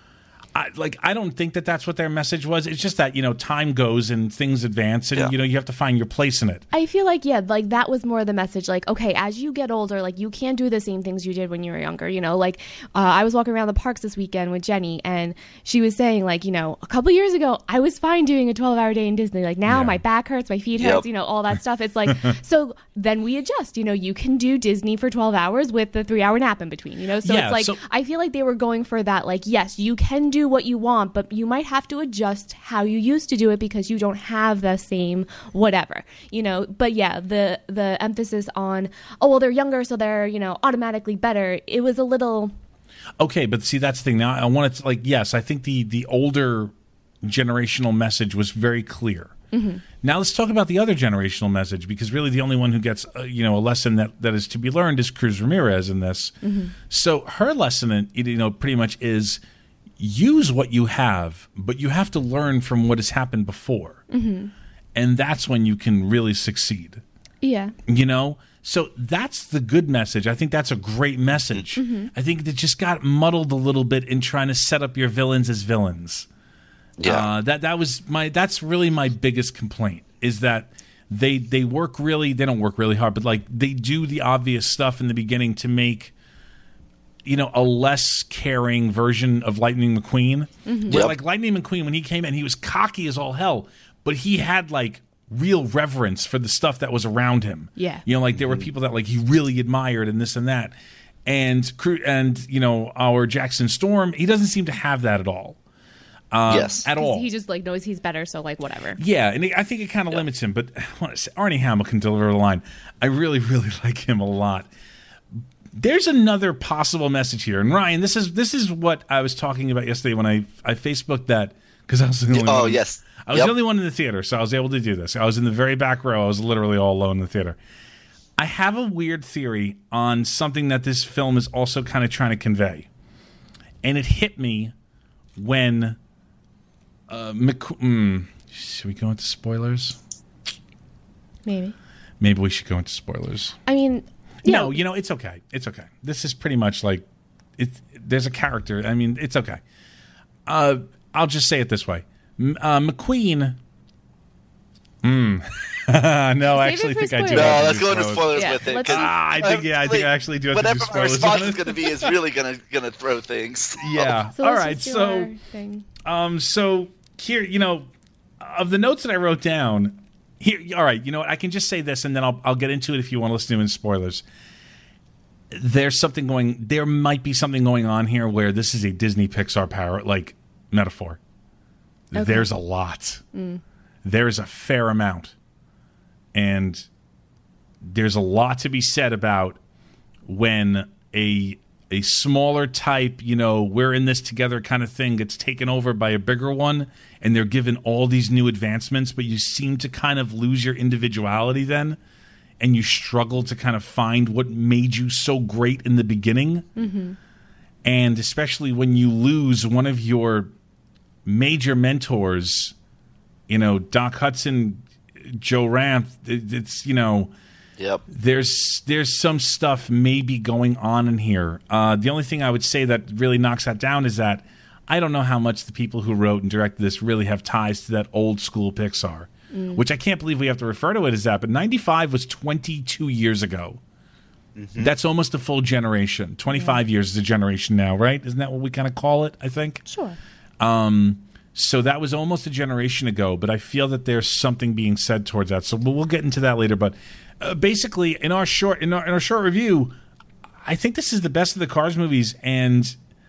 I don't think that's what their message was. It's just that, you know, time goes and things advance and, you know, you have to find your place in it. I feel like, yeah, like that was more the message. Like, okay, as you get older, like you can't do the same things you did when you were younger. You know, like I was walking around the parks this weekend with Jenny and she was saying like, you know, a couple years ago, I was fine doing a 12-hour day in Disney. Like now my back hurts, my feet hurts, you know, all that stuff. It's like, so then we adjust, you know, you can do Disney for 12 hours with the 3-hour nap in between, you know? So it's like, I feel like they were going for that. Like, yes, you can do what you want, but you might have to adjust how you used to do it because you don't have the same whatever, you know. But yeah, the emphasis on, oh, well, they're younger, so they're, you know, automatically better. It was a little... Okay, but see, that's the thing. Now, I want to, like, yes, I think the older generational message was very clear. Now let's talk about the other generational message, because really the only one who gets, you know, a lesson that is to be learned is Cruz Ramirez in this. So her lesson, you know, pretty much is... use what you have, but you have to learn from what has happened before. And that's when you can really succeed. Yeah. You know? So that's the good message. I think that's a great message. I think it just got muddled a little bit in trying to set up your villains as villains. Yeah. That's really my biggest complaint, is that they don't work really hard, but like they do the obvious stuff in the beginning to make, you know, a less caring version of Lightning McQueen. Where like Lightning McQueen, when he came in, he was cocky as all hell, but he had like real reverence for the stuff that was around him. Yeah. You know, like there were people that like he really admired and this and that. And you know, our Jackson Storm, he doesn't seem to have that at all. At all. He just like knows he's better, so like whatever. Yeah, and I think it kind of limits him. But I want to say, Arnie Hamel can deliver the line. I really, really like him a lot. There's another possible message here, and Ryan, this is what I was talking about yesterday when I Facebooked that, because I was the only one. Oh yes, I was the only one in the theater, so I was able to do this. I was in the very back row. I was literally all alone in the theater. I have a weird theory on something that this film is also kind of trying to convey, and it hit me when should we go into spoilers? Maybe we should go into spoilers. I mean. Yeah. No, you know, it's okay. It's okay. This is pretty much like, there's a character. I mean, it's okay. I'll just say it this way. McQueen, No, I actually think I do. No, have let's to do go into spoilers. spoilers with it. I think I actually do have to do whatever my spoilers. response is going to be is really going to throw things. Yeah. So All let's right. just do So, our thing. so here, of the notes that I wrote down, here. All right. You know what? I can just say this, and then I'll get into it if you want to listen to it in spoilers. There might be something going on here where this is a Disney Pixar power metaphor. Okay. There's a lot. There's a fair amount. And there's a lot to be said about when a smaller type, we're in this together kind of thing gets taken over by a bigger one, and they're given all these new advancements, but you seem to kind of lose your individuality then, and you struggle to kind of find what made you so great in the beginning. Mm-hmm. And especially when you lose one of your major mentors, Doc Hudson, Joe Ranft, it's Yep. There's some stuff maybe going on in here. The only thing I would say that really knocks that down is that I don't know how much the people who wrote and directed this really have ties to that old school Pixar, which I can't believe we have to refer to it as that. But 95 was 22 years ago. Mm-hmm. That's almost a full generation. 25 years is a generation now, right? Isn't that what we kind of call it, I think? Sure. So that was almost a generation ago, but I feel that there's something being said towards that. So we'll get into that later. But basically, in our short review, I think this is the best of the Cars movies, and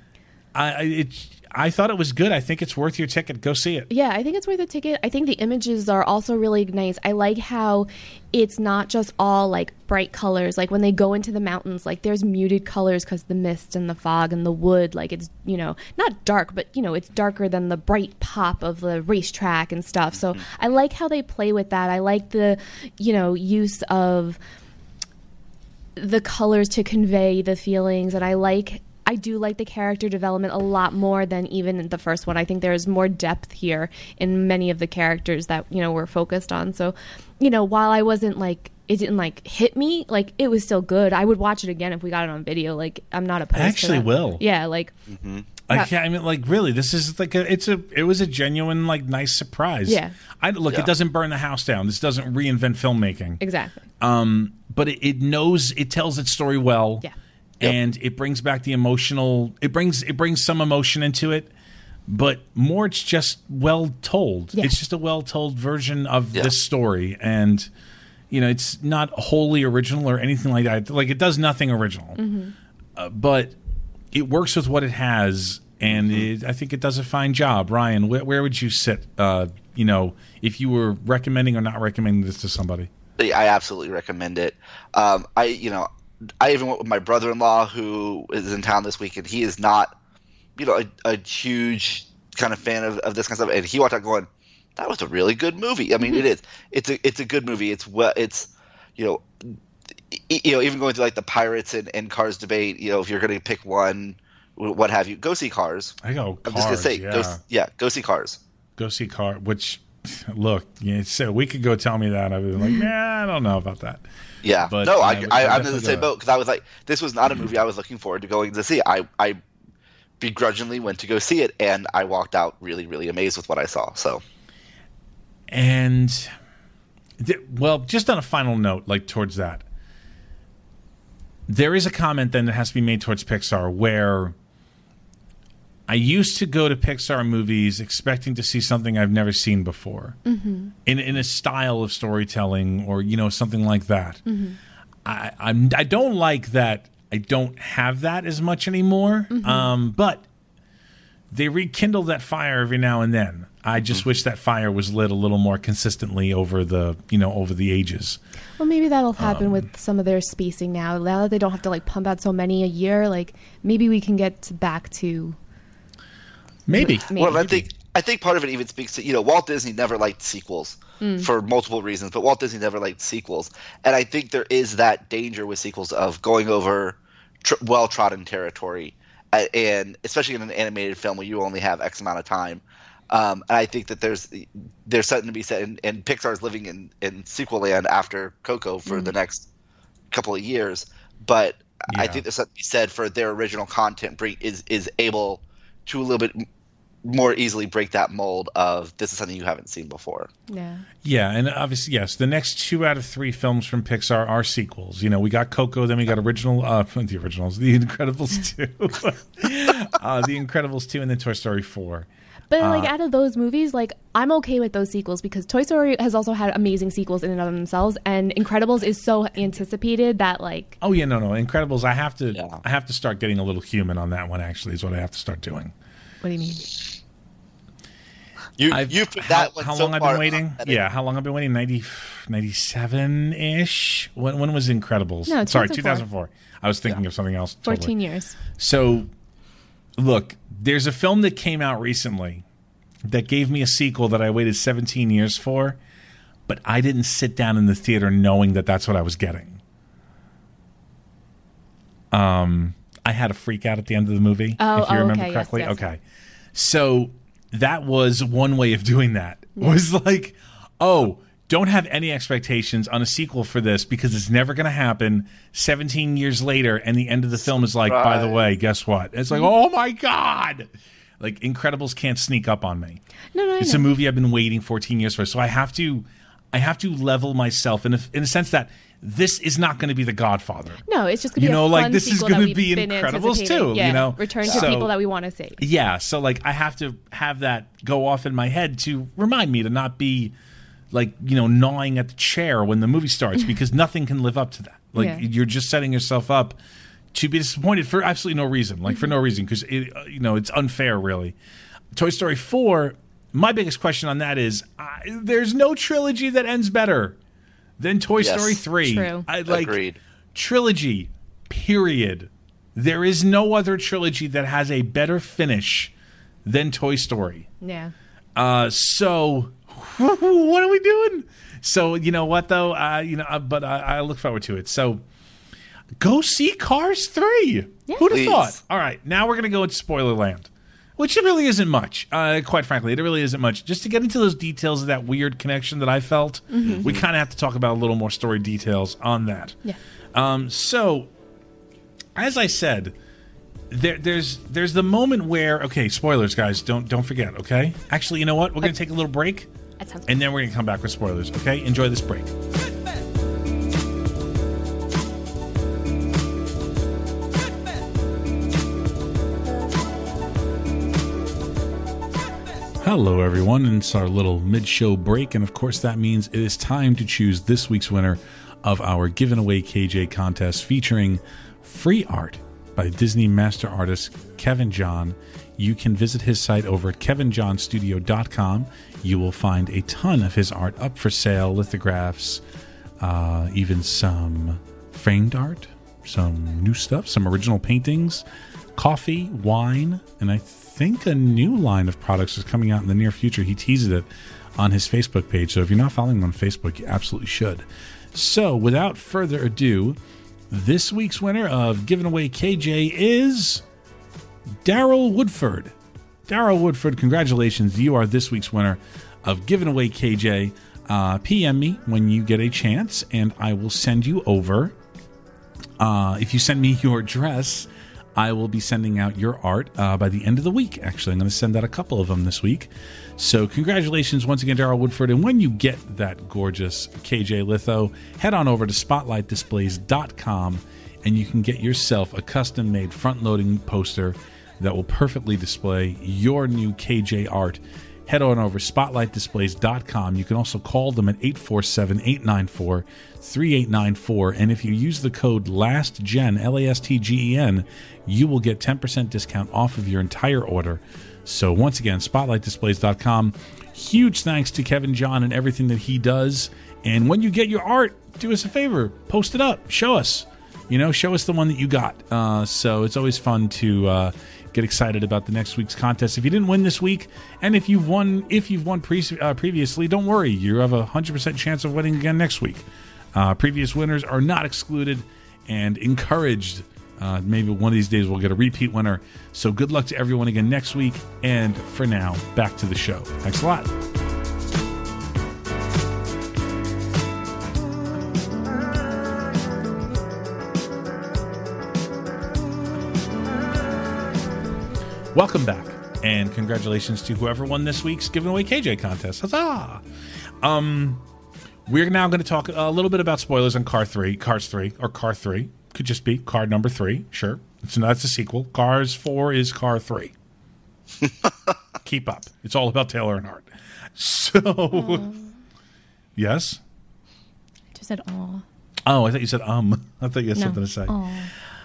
I thought it was good. I think it's worth your ticket. Go see it. Yeah, I think it's worth a ticket. I think the images are also really nice. I like how it's not just all bright colors. Like when they go into the mountains, there's muted colors because the mist and the fog and the wood. It's not dark, but it's darker than the bright pop of the racetrack and stuff. So I like how they play with that. I like the use of the colors to convey the feelings, and I do like the character development a lot more than even in the first one. I think there's more depth here in many of the characters that, we're focused on. So, while I wasn't it didn't hit me, it was still good. I would watch it again if we got it on video. I'm not opposed to that. I actually will. Yeah, mm-hmm. I mean, really, this is it was a genuine, nice surprise. Yeah. It doesn't burn the house down. This doesn't reinvent filmmaking. Exactly. But it tells its story well. Yeah. Yep. And it brings back the emotional. It brings some emotion into it, but more it's just well told. Yeah. It's just a well told version of this story, and it's not wholly original or anything like that. It does nothing original, but it works with what it has, and I think it does a fine job. Ryan, where would you sit? If you were recommending or not recommending this to somebody, I absolutely recommend it. I even went with my brother-in-law who is in town this week, and he is not, a huge kind of fan of this kind of stuff. And he walked out going, "That was a really good movie." I mean, it is. It's a good movie. Even going through the Pirates and Cars debate. If you're going to pick one, what have you, go see Cars. I go Cars. I'm just going to say, go see Cars. Go see Cars. Which, look, a week ago, tell me that I'd be like, nah, I don't know about that. Yeah, but, no, I'm in the same boat because I was this was not a movie I was looking forward to going to see. I begrudgingly went to go see it, and I walked out really, really amazed with what I saw. So, and just on a final note, towards that, there is a comment then that has to be made towards Pixar where I used to go to Pixar movies expecting to see something I've never seen before, in a style of storytelling or something like that. Mm-hmm. I don't like that. I don't have that as much anymore. But they rekindle that fire every now and then. I just wish that fire was lit a little more consistently over the ages. Well, maybe that'll happen with some of their spacing now. Now that they don't have to pump out so many a year, maybe we can get back to. Maybe. Well, I think part of it even speaks to Walt Disney never liked sequels for multiple reasons, but Walt Disney never liked sequels, and I think there is that danger with sequels of going over well-trodden territory, and especially in an animated film where you only have X amount of time. And I think that there's something to be said, and Pixar's living in sequel land after Coco for the next couple of years, but I think there's something to be said for their original content is able to a little bit more easily break that mold of this is something you haven't seen before. Yeah. Yeah, and obviously, yes, the next 2 out of 3 films from Pixar are sequels. You know, we got Coco, then we got The Incredibles 2. The Incredibles 2, and then Toy Story 4. But like out of those movies, like I'm okay with those sequels because Toy Story has also had amazing sequels in and of themselves, and Incredibles is so anticipated that like. Oh yeah, no, Incredibles. I have to start getting a little human on that one. Actually, is what I have to start doing. What do you mean? You put that one how so long I've far been waiting? Yeah, how long I've been waiting? 97-ish. When was Incredibles? No, sorry, 2004. I was thinking of something else. 14 years. So, look, there's a film that came out recently that gave me a sequel that I waited 17 years for, but I didn't sit down in the theater knowing that that's what I was getting. I had a freak out at the end of the movie, if you remember correctly. Yes. Okay. So that was one way of doing that. Yeah. Was like, oh, don't have any expectations on a sequel for this because it's never going to happen 17 years later, and the end of the film is like, by the way, guess what? It's like, oh my God. Like, Incredibles can't sneak up on me. No, it's a movie I've been waiting 14 years for, so I have to level myself in a sense that this is not going to be The Godfather. No, it's just going to be a fun this is going to be Incredibles too. Yeah, return to people that we want to see. Yeah, so like I have to have that go off in my head to remind me to not be like, gnawing at the chair when the movie starts because nothing can live up to that. Like you're just setting yourself up to be disappointed for absolutely no reason. Like for no reason because it's unfair really. Toy Story 4, my biggest question on that is there's no trilogy that ends better than Toy Story 3. True. Agreed. Trilogy, period. There is no other trilogy that has a better finish than Toy Story. Yeah. So, what are we doing? So, you know what, though? But I look forward to it. So, go see Cars 3. Yeah. Who'd have thought? All right, now we're going to go into spoiler land. Which it really isn't much, quite frankly. It really isn't much. Just to get into those details of that weird connection that I felt, we kind of have to talk about a little more story details on that. Yeah. So, as I said, there's the moment where, okay, spoilers, guys, don't forget, okay? Actually, you know what? We're going to take a little break, that sounds and then we're going to come back with spoilers, okay? Enjoy this break. Hello, everyone, and it's our little mid-show break, and of course that means it is time to choose this week's winner of our Giving Away KJ contest featuring free art by Disney master artist Kevin John. You can visit his site over at kevinjohnstudio.com. You will find a ton of his art up for sale, lithographs, even some framed art, some new stuff, some original paintings, coffee, wine, and I think a new line of products is coming out in the near future. He teased it on his Facebook page, so if you're not following him on Facebook, you absolutely should. So, without further ado, this week's winner of Giving Away KJ is Daryl Woodford. Daryl Woodford, congratulations. You are this week's winner of Giving Away KJ. PM me when you get a chance, and I will send you over. If you send me your address, I will be sending out your art by the end of the week. Actually, I'm going to send out a couple of them this week. So congratulations once again, Daryl Woodford. And when you get that gorgeous KJ litho, head on over to spotlightdisplays.com and you can get yourself a custom-made front-loading poster that will perfectly display your new KJ art. Head on over to spotlightdisplays.com. You can also call them at 847-894-3894. And if you use the code LASTGEN, LASTGEN, you will get 10% discount off of your entire order. So once again, spotlightdisplays.com. Huge thanks to Kevin John and everything that he does. And when you get your art, do us a favor. Post it up. Show us. Show us the one that you got. So it's always fun to get excited about the next week's contest. If you didn't win this week, and if you've won previously, don't worry. You have a 100% chance of winning again next week. Previous winners are not excluded and encouraged. Maybe one of these days we'll get a repeat winner. So good luck to everyone again next week. And for now, back to the show. Thanks a lot. Welcome back. And congratulations to whoever won this week's Giving Away KJ contest. Huzzah! We're now going to talk a little bit about spoilers on Cars 3. Could just be car number 3. Sure. That's a sequel. Cars 4 is car 3. Keep up. It's all about Taylor Earnhardt. So, yes? I just said aw. Oh, I thought you said I thought you had something to say. Aw.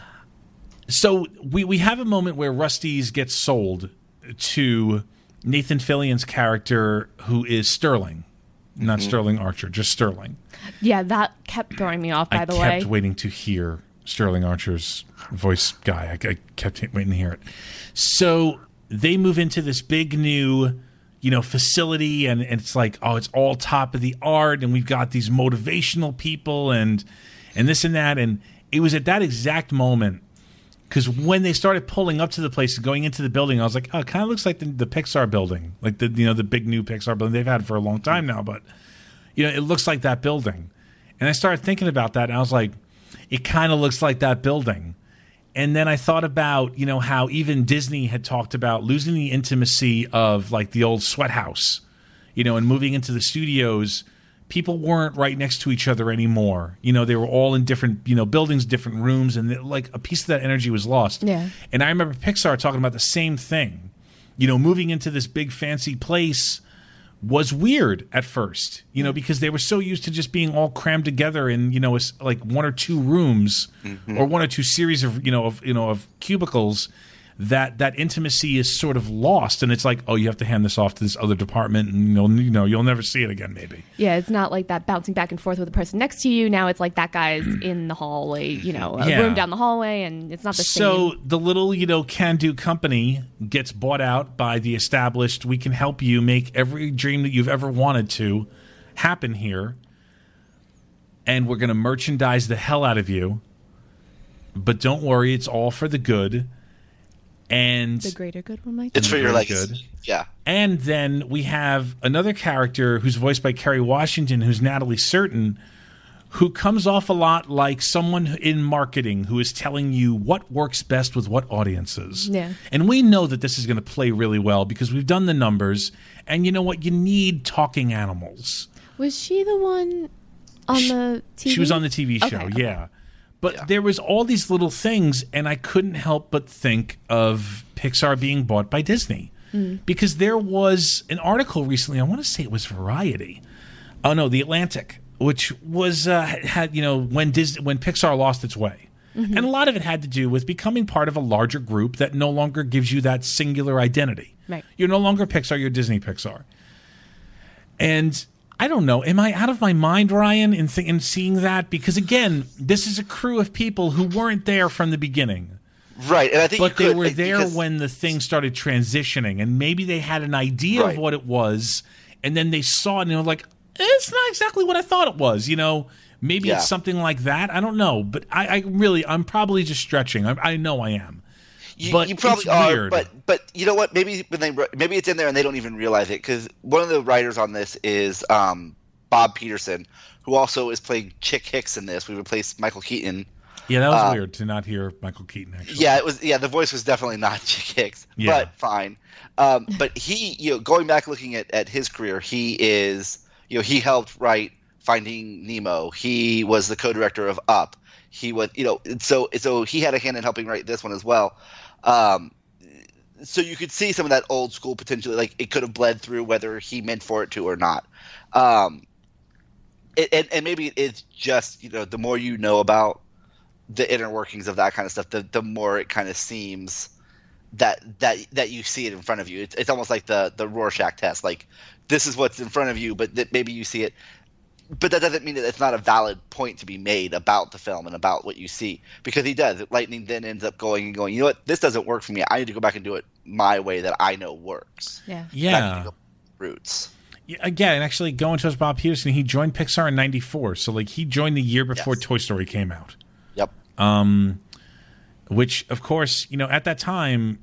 So we have a moment where Rust-eze gets sold to Nathan Fillion's character, who is Sterling. Not Sterling Archer, just Sterling. Yeah, that kept throwing me off, by the way. I kept waiting to hear Sterling Archer's voice guy. I kept waiting to hear it. So they move into this big new, facility, and it's like, oh, it's all top of the art, and we've got these motivational people and this and that. And it was at that exact moment, because when they started pulling up to the place and going into the building, I was like, oh, it kind of looks like the Pixar building, like the big new Pixar building they've had for a long time now. But it looks like that building, and I started thinking about that, and I was like, it kind of looks like that building. And then I thought about how even Disney had talked about losing the intimacy of like the old sweat house, and moving into the studios. People weren't right next to each other anymore. They were all in different, buildings, different rooms, and like a piece of that energy was lost. Yeah. And I remember Pixar talking about the same thing. Moving into this big fancy place was weird at first, because they were so used to just being all crammed together in, like one or two rooms or one or two series of, of cubicles. That intimacy is sort of lost, and it's like, oh, you have to hand this off to this other department, and you'll never see it again, maybe. Yeah, it's not like that bouncing back and forth with the person next to you. Now it's like that guy's in the hallway, a room down the hallway, and it's not the same. So the little, can-do company gets bought out by the established, we can help you make every dream that you've ever wanted to happen here, and we're going to merchandise the hell out of you, but don't worry, it's all for the good. And the greater good one, Mike. It's for your legacy. Good. Yeah. And then we have another character who's voiced by Kerry Washington, who's Natalie Certain, who comes off a lot like someone in marketing who is telling you what works best with what audiences. Yeah. And we know that this is going to play really well because we've done the numbers. And you know what? You need talking animals. Was she the one on the TV? She was on the TV show, okay. Yeah. But there was all these little things, and I couldn't help but think of Pixar being bought by Disney. Because there was an article recently, I want to say it was Variety. Oh, no, The Atlantic, which was, had when Pixar lost its way. And a lot of it had to do with becoming part of a larger group that no longer gives you that singular identity. Right. You're no longer Pixar, you're Disney Pixar. And I don't know. Am I out of my mind, Ryan, in seeing that? Because, again, this is a crew of people who weren't there from the beginning. Right. And I think but they were there when the thing started transitioning. And maybe they had an idea of what it was. And then they saw it and they were like, it's not exactly what I thought it was. Maybe it's something like that. I don't know. But I'm probably just stretching. I know I am. You probably are, but you know what? Maybe maybe it's in there and they don't even realize it, because one of the writers on this is Bob Peterson, who also is playing Chick Hicks in this. We replaced Michael Keaton. Yeah, that was weird to not hear Michael Keaton. Actually, yeah, it was. Yeah, the voice was definitely not Chick Hicks, but fine. But he, going back looking at his career, he is, he helped write Finding Nemo. He was the co-director of Up. He was, so he had a hand in helping write this one as well. So you could see some of that old school potentially, like it could have bled through whether he meant for it to or not. And maybe it's just, the more you know about the inner workings of that kind of stuff, the more it kind of seems that you see it in front of you. It's almost like the Rorschach test. Like, this is what's in front of you, but that maybe you see it. But that doesn't mean that it's not a valid point to be made about the film and about what you see, because he does. Lightning then ends up going, you know what, this doesn't work for me. I need to go back and do it my way that I know works. Yeah. Roots. Yeah, again, actually, going to Bob Peterson, he joined Pixar in '94, so like he joined the year before Toy Story came out. Yep. Which, of course, at that time,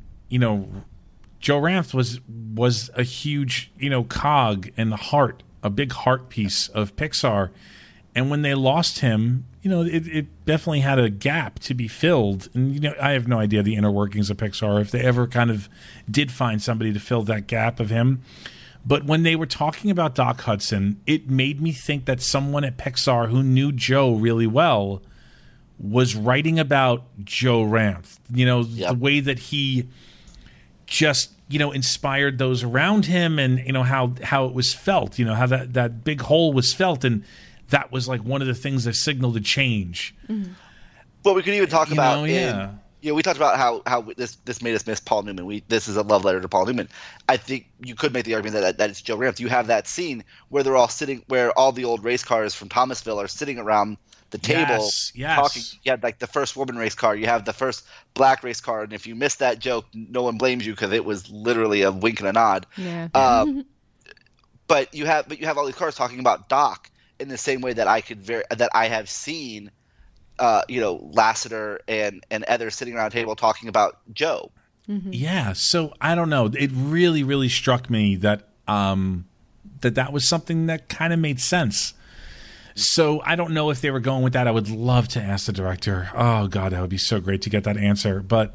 Joe Ranft was a huge, cog in the heart. A big heart piece of Pixar, And when they lost him, it definitely had a gap to be filled. And, I have no idea the inner workings of Pixar, if they ever kind of did find somebody to fill that gap of him. But when they were talking about Doc Hudson, it made me think that someone at Pixar who knew Joe really well was writing about Joe Ranft. The way that he just, inspired those around him, and, how it was felt, how that big hole was felt. And that was like one of the things that signaled a change. Mm-hmm. Well, we could even talk about we talked about how this made us miss Paul Newman. This is a love letter to Paul Newman. I think you could make the argument that it's Joe Ranft. You have that scene where they're all sitting, where all the old race cars from Thomasville are sitting around the table talking. You had like the first woman race car. You have the first black race car. And if you missed that joke, no one blames you, because it was literally a wink and a nod. Yeah. But you have all these cars talking about Doc in the same way that I have seen. Lasseter and Heather sitting around a table talking about Joe. Mm-hmm. Yeah, so I don't know. It really, really struck me that that was something that kind of made sense. So I don't know if they were going with that. I would love to ask the director. Oh, God, that would be so great to get that answer. But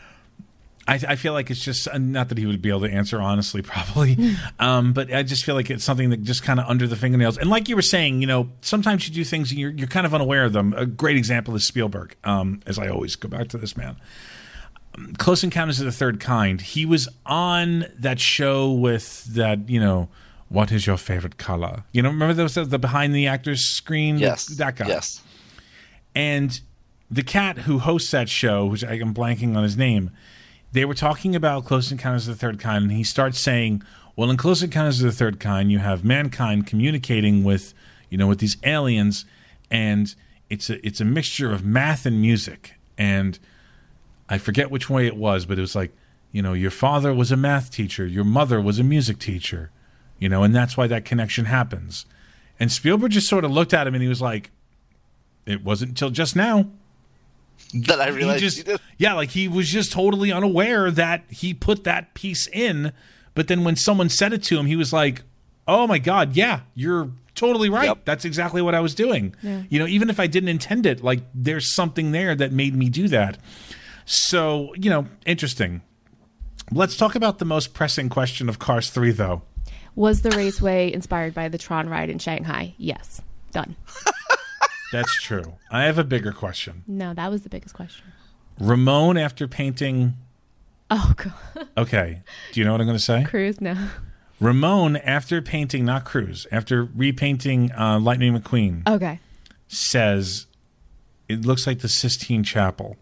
I feel like it's just, not that he would be able to answer honestly, probably, but I just feel like it's something that just kind of under the fingernails. And like you were saying, sometimes you do things and you're kind of unaware of them. A great example is Spielberg, as I always go back to this man. Close Encounters of the Third Kind. He was on that show with that, what is your favorite color? Remember the behind the actors screen? Yes. That guy. Yes. And the cat who hosts that show, which I'm blanking on his name, they were talking about Close Encounters of the Third Kind, and he starts saying, well, in Close Encounters of the Third Kind, you have mankind communicating with, with these aliens, and it's a mixture of math and music. And I forget which way it was, but it was like, your father was a math teacher, your mother was a music teacher, and that's why that connection happens. And Spielberg just sort of looked at him, and he was like, it wasn't until just now that I realized he was just totally unaware that he put that piece in. But then when someone said it to him, he was like, oh my God, yeah, you're totally right. Yep. That's exactly what I was doing. Yeah. Even if I didn't intend it, like there's something there that made me do that. So, interesting. Let's talk about the most pressing question of Cars 3, though. Was the raceway inspired by the Tron ride in Shanghai? Yes. Done. That's true. I have a bigger question. No, that was the biggest question. Ramon, after painting... Oh, God. Okay. Do you know what I'm going to say? Cruise? No. Ramon, after painting, not Cruise, after repainting Lightning McQueen... Okay. ...says, it looks like the Sistine Chapel.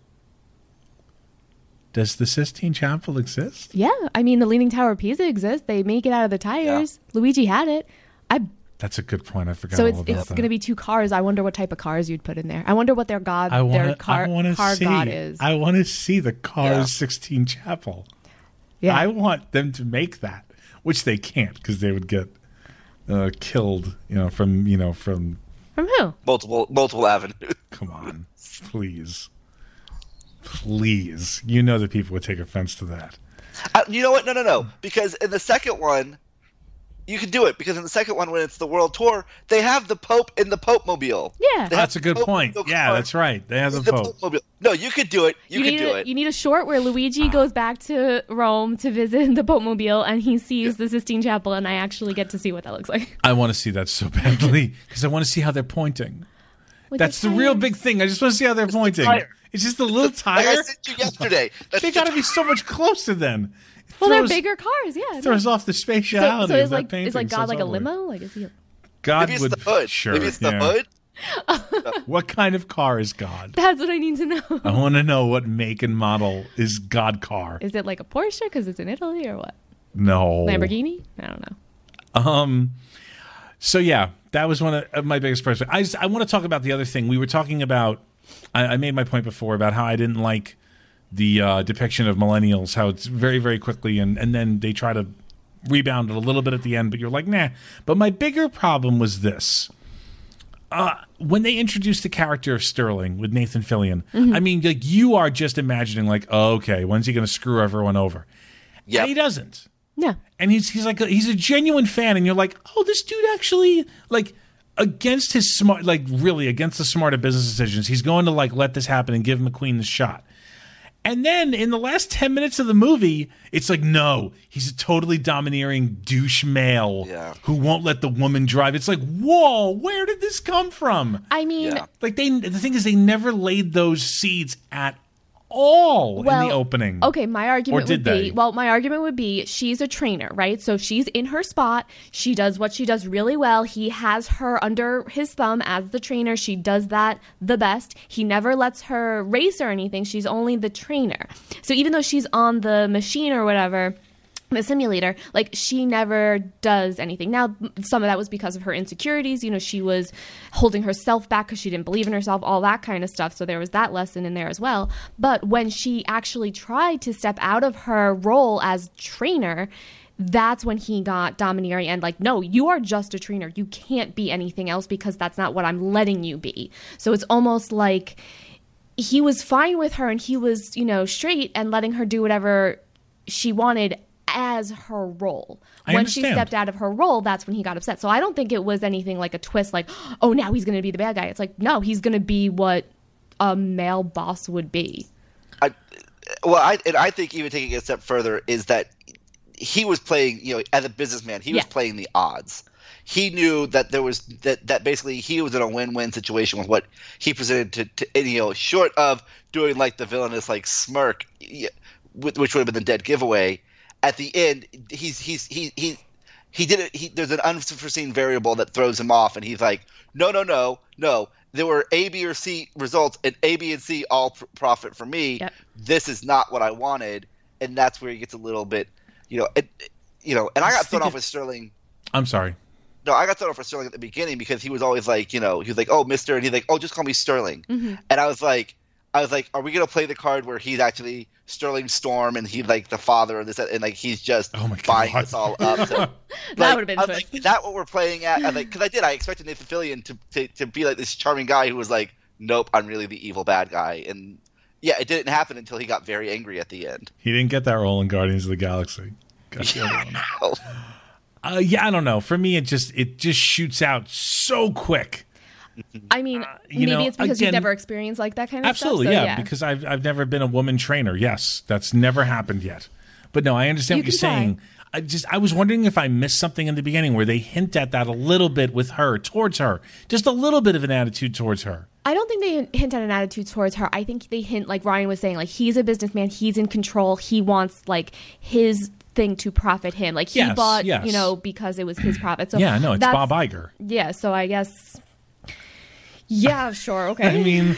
Does the Sistine Chapel exist? Yeah. I mean, the Leaning Tower of Pisa exists. They make it out of the tires. Yeah. Luigi had it. That's a good point. I forgot all about that. So it's going to be 2 cars. I wonder what type of cars you'd put in there. I wonder what their car god is. I want to see the Cars 16 Chapel. Yeah. I want them to make that, which they can't because they would get killed, from From who? Multiple avenues. Come on, please. Please. You know that people would take offense to that. You know what? No. Because in the second one, you can do it. Because in the second one, when it's the world tour, they have the Pope in the Pope Mobile. Yeah. That's a good point. Yeah, that's right. They have the Pope. Mobile. No, you could do it. You need a short where Luigi goes back to Rome to visit the Pope Mobile, and he sees the Sistine Chapel, and I actually get to see what that looks like. I want to see that so badly because I want to see how they're pointing. That's the real big thing. I just want to see how they're pointing. It's just a little tire. Like I sent you yesterday. They got to be so much closer then. Well, they're bigger cars, yeah. Throws off the spatiality so of that painting. Is God like a limo? Like is he? God Maybe it's would the hood. Sure. Maybe it's the hood. What kind of car is God? That's what I need to know. I want to know what make and model is God car. Is it like a Porsche because it's in Italy or what? No. Lamborghini? I don't know. So yeah, that was one of my biggest questions. I want to talk about the other thing. We were talking about, I made my point before about how I didn't like the depiction of millennials, how it's very, very quickly, and then they try to rebound it a little bit at the end, but you're like, nah. But my bigger problem was this. When they introduced the character of Sterling with Nathan Fillion, I mean, like you are just imagining like, oh, okay, when's he going to screw everyone over? Yeah, he doesn't. Yeah, and he's like he's a genuine fan, and you're like, oh, this dude actually like against his smart, like really against the smarter business decisions, he's going to like let this happen and give McQueen the shot. And then in the last 10 minutes of the movie, it's like, no, he's a totally domineering douche male who won't let the woman drive. It's like, whoa, where did this come from? I mean, like the thing is, they never laid those seeds at all in the opening. Okay, my argument would be she's a trainer, right? So she's in her spot. She does what she does really well. He has her under his thumb as the trainer. She does that the best. He never lets her race or anything. She's only the trainer. So even though she's on the machine or whatever, the simulator, like she never does anything. Now, some of that was because of her insecurities. You know, she was holding herself back because she didn't believe in herself, all that kind of stuff. So there was that lesson in there as well. But when she actually tried to step out of her role as trainer, that's when he got domineering and like, no, you are just a trainer. You can't be anything else because that's not what I'm letting you be. So it's almost like he was fine with her and he was, you know, straight and letting her do whatever she wanted as her role. When she stepped out of her role, that's when he got upset. So I don't think it was anything like a twist like, oh, now he's going to be the bad guy. It's like, no, he's going to be what a male boss would be. I think even taking it a step further is that he was playing, you know, as a businessman, he was playing the odds. He knew that there was that basically he was in a win-win situation with what he presented to you know, short of doing like the villainous like smirk, which would have been the dead giveaway. At the end, he did it. There's an unforeseen variable that throws him off, and he's like, no. There were A, B, or C results, and A, B, and C all profit for me. Yep. This is not what I wanted, and that's where he gets a little bit, you know. And I got thrown off with Sterling. I'm sorry. No, I got thrown off with Sterling at the beginning because he was always like, you know, he was like, oh, Mister, and he's like, oh, just call me Sterling. Mm-hmm. And I was like, are we gonna play the card where he's actually Sterling Storm and he's like the father of this, and like he's just buying us all up? So, that would have been like, is that what we're playing at? I like, because I expected Nathan Fillion to be like this charming guy who was like, nope, I'm really the evil bad guy, and yeah, it didn't happen until he got very angry at the end. He didn't get that role in Guardians of the Galaxy. Got the other one. Yeah, I don't know. For me, it just shoots out so quick. I mean, maybe it's because you've never experienced like that kind of absolutely, stuff. Absolutely, because I've never been a woman trainer. Yes, that's never happened yet. But no, I understand what you're saying. I was wondering if I missed something in the beginning where they hint at that a little bit with her, towards her. Just a little bit of an attitude towards her. I don't think they hint at an attitude towards her. I think they hint, like Ryan was saying, like he's a businessman, he's in control, he wants like his thing to profit him. Like he bought, you know, because it was his profit. So yeah, no, it's Bob Iger. Yeah, so I guess. Yeah, sure, okay. I mean,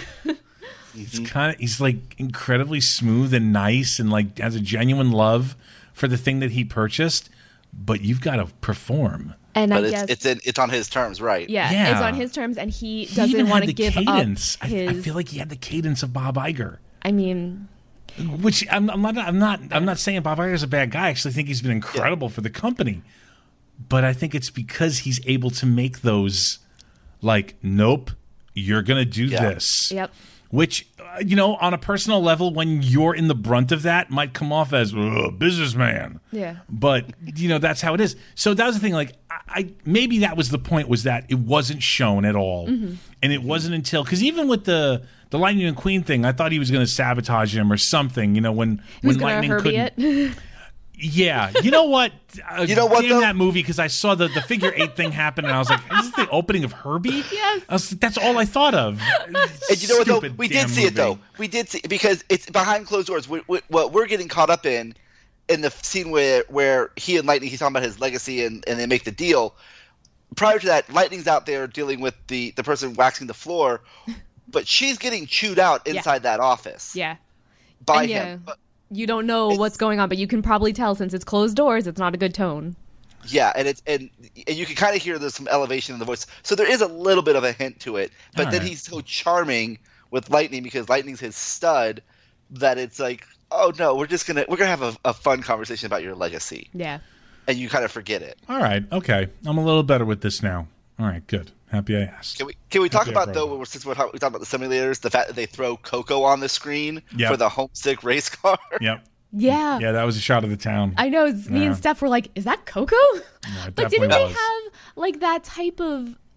he's like incredibly smooth and nice and like has a genuine love for the thing that he purchased, but you've got to perform. And I guess it's on his terms, right? Yeah, it's on his terms, and he doesn't want to give cadence. Up his... I feel like he had the cadence of Bob Iger. I mean, which I'm not saying Bob Iger's a bad guy. I actually think he's been incredible for the company, but I think it's because he's able to make those like, nope. You're going to do this. Yep. Which, you know, on a personal level, when you're in the brunt of that, might come off as businessman. Yeah. But, you know, that's how it is. So that was the thing. Like, maybe that was the point, was that it wasn't shown at all. Mm-hmm. And it wasn't until, because even with the Lightning McQueen thing, I thought he was going to sabotage him or something, you know, when Lightning couldn't. Yeah, you know what? Damn that movie, because I saw the figure 8 thing happen, and I was like, "Is this the opening of Herbie?" Yes, that's all I thought of. And you know what? Though we did see it, though. We did see, because it's behind closed doors. What we're getting caught up in the scene where he and Lightning, he's talking about his legacy, and they make the deal. Prior to that, Lightning's out there dealing with the person waxing the floor, but she's getting chewed out inside that office. Yeah, by him. You don't know what's going on, but you can probably tell since it's closed doors, it's not a good tone. Yeah, and you can kind of hear there's some elevation in the voice. So there is a little bit of a hint to it. But then he's so charming with Lightning, because Lightning's his stud, that it's like, oh no, we're gonna have a fun conversation about your legacy. Yeah. And you kind of forget it. All right, okay. I'm a little better with this now. All right, good. Happy I asked. Can we talk about, though, since we talked about the simulators, the fact that they throw Coco on the screen for the homesick race car? Yep. Yeah. Yeah, that was a shot of the town. I know. Me and Steph were like, is that Coco? Yeah, but didn't they have like that type of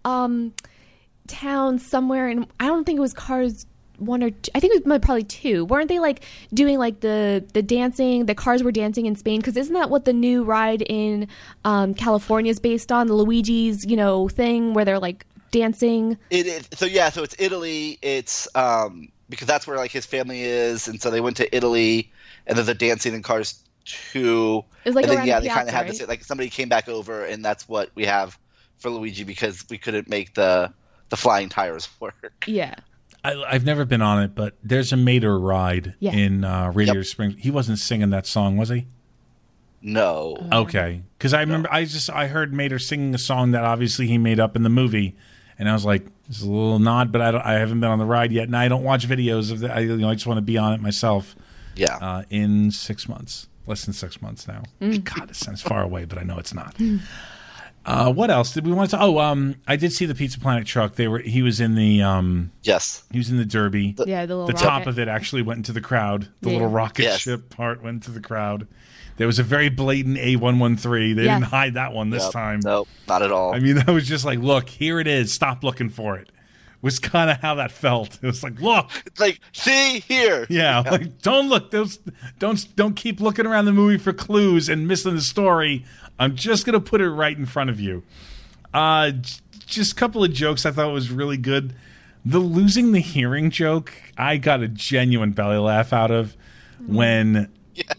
town somewhere, and I don't think it was Cars 1 or 2. I think it was probably 2. Weren't they like doing like the dancing? The cars were dancing in Spain, because isn't that what the new ride in California is based on? The Luigi's, thing where they're like dancing. So it's Italy. It's because that's where like his family is, and so they went to Italy, and then they're dancing in Cars 2. It was like, and then, around they kind of have this, like somebody came back over, and that's what we have for Luigi, because we couldn't make the flying tires work. Yeah. I've never been on it, but there's a Mater ride in Radiator Springs. He wasn't singing that song, was he? No. Okay, because I remember I heard Mater singing a song that obviously he made up in the movie, and I was like, "This is a little nod," but I haven't been on the ride yet, and I don't watch videos of that. I just want to be on it myself. Yeah. In 6 months, less than 6 months now. God, it sounds far away, but I know it's not. What else did we want to? I did see the Pizza Planet truck. He was in the yes. He was in the Derby. The little rocket. Top of it actually went into the crowd. The little rocket ship part went to the crowd. There was a very blatant A113. They didn't hide that one this time. No, not at all. I mean, that was just like, look, here it is. Stop looking for it. Was kind of how that felt. It was like, look, it's like, see here. Yeah, like don't look. Don't keep looking around the movie for clues and missing the story. I'm just gonna put it right in front of you. Just a couple of jokes I thought was really good. The losing the hearing joke, I got a genuine belly laugh out of when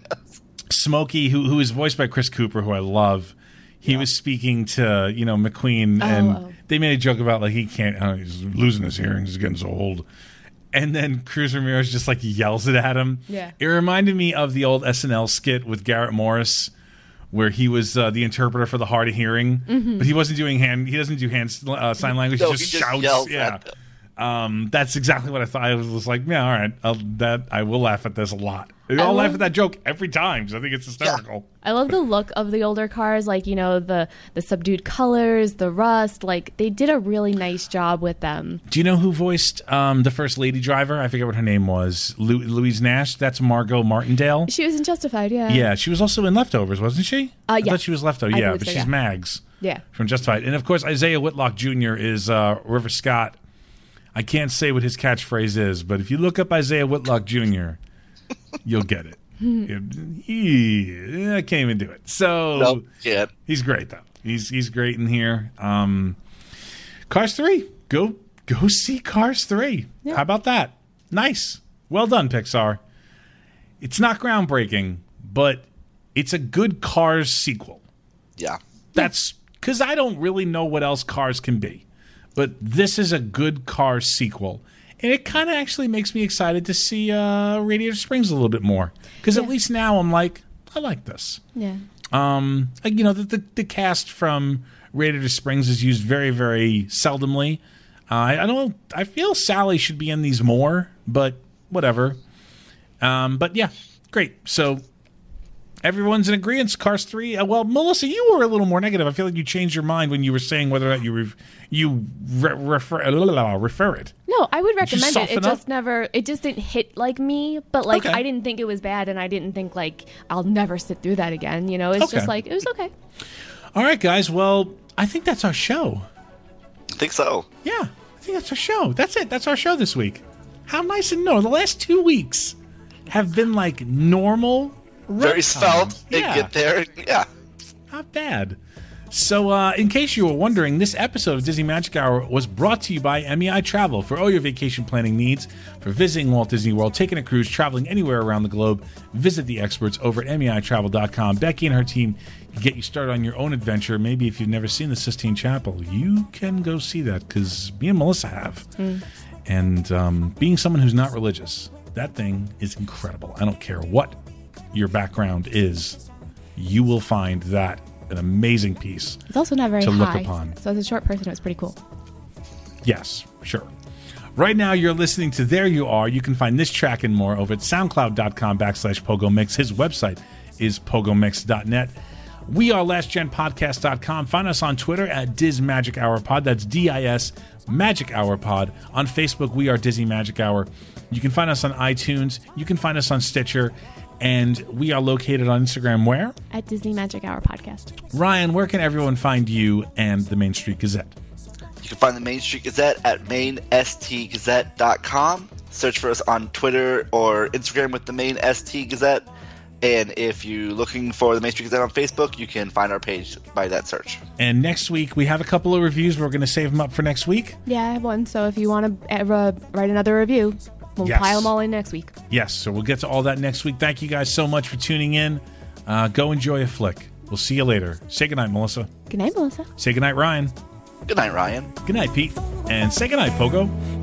Smokey, who is voiced by Chris Cooper, who I love. He was speaking to, McQueen, and they made a joke about, like, he's losing his hearing, he's getting so old. And then Cruz Ramirez just, like, yells it at him. Yeah. It reminded me of the old SNL skit with Garrett Morris, where he was the interpreter for the hard of hearing, but he wasn't doing he doesn't do sign language, he just shouts. Yeah. That's exactly what I thought. I was like, yeah, all right, I will laugh at this a lot. I'll laugh at that joke every time, because I think it's hysterical. I love the look of the older cars, like, the subdued colors, the rust. Like, they did a really nice job with them. Do you know who voiced the first lady driver? I forget what her name was. Louise Nash? That's Margot Martindale. She was in Justified, yeah. Yeah, she was also in Leftovers, wasn't she? I thought she was Leftovers, but she's Mags. Yeah. From Justified. And, of course, Isaiah Whitlock Jr. is River Scott. I can't say what his catchphrase is, but if you look up Isaiah Whitlock Jr., you'll get it. I can't even do it. So he's great, though. He's great in here. Cars 3. Go see Cars 3. Yeah. How about that? Nice. Well done, Pixar. It's not groundbreaking, but it's a good Cars sequel. Yeah. That's because I don't really know what else Cars can be. But this is a good Cars sequel. And it kind of actually makes me excited to see Radiator Springs a little bit more. Because at least now I'm like, I like this. Yeah. The cast from Radiator Springs is used very, very seldomly. I feel Sally should be in these more, but whatever. But yeah, great. So everyone's in agreement. Cars 3. Well, Melissa, you were a little more negative. I feel like you changed your mind when you were saying whether or not you refer it. No, I would recommend it. It just it just didn't hit like me. But like, I didn't think it was bad, and I didn't think like I'll never sit through that again. It's just like, it was okay. All right, guys. Well, I think that's our show. I think so. Yeah, I think that's our show. That's it. That's our show this week. How nice and the last 2 weeks have been like normal. Very svelte. Yeah. Get there. Yeah. Not bad. So, in case you were wondering, this episode of Disney Magic Hour was brought to you by MEI Travel. For all your vacation planning needs, for visiting Walt Disney World, taking a cruise, traveling anywhere around the globe, visit the experts over at MEItravel.com. Becky and her team can get you started on your own adventure. Maybe if you've never seen the Sistine Chapel, you can go see that, because me and Melissa have. And being someone who's not religious, that thing is incredible. I don't care what your background is, you will find that an amazing piece. It's also not very to high, look upon. So as a short person, it was pretty cool. Yes, sure. Right now, you're listening to There You Are. You can find this track and more over at soundcloud.com/PogoMix. His website is pogomix.net. We are lastgenpodcast.com. Find us on Twitter at DizMagicHourPod. That's DIS Magic Hour Pod. On Facebook, we are Disney Magic Hour. You can find us on iTunes. You can find us on Stitcher. And we are located on Instagram where? At Disney Magic Hour Podcast. Ryan, where can everyone find you and the Main Street Gazette? You can find the Main Street Gazette at mainstgazette.com. Search for us on Twitter or Instagram with the Main ST Gazette. And if you're looking for the Main Street Gazette on Facebook, you can find our page by that search. And next week, we have a couple of reviews. We're going to save them up for next week. Yeah, I have one. So if you want to write another review, we'll pile them all in next week. Yes, so we'll get to all that next week. Thank you guys so much for tuning in. Go enjoy a flick. We'll see you later. Say goodnight, Melissa. Good night, Melissa. Say goodnight, Ryan. Good night, Ryan. Good night, Pete. And say goodnight, Pogo.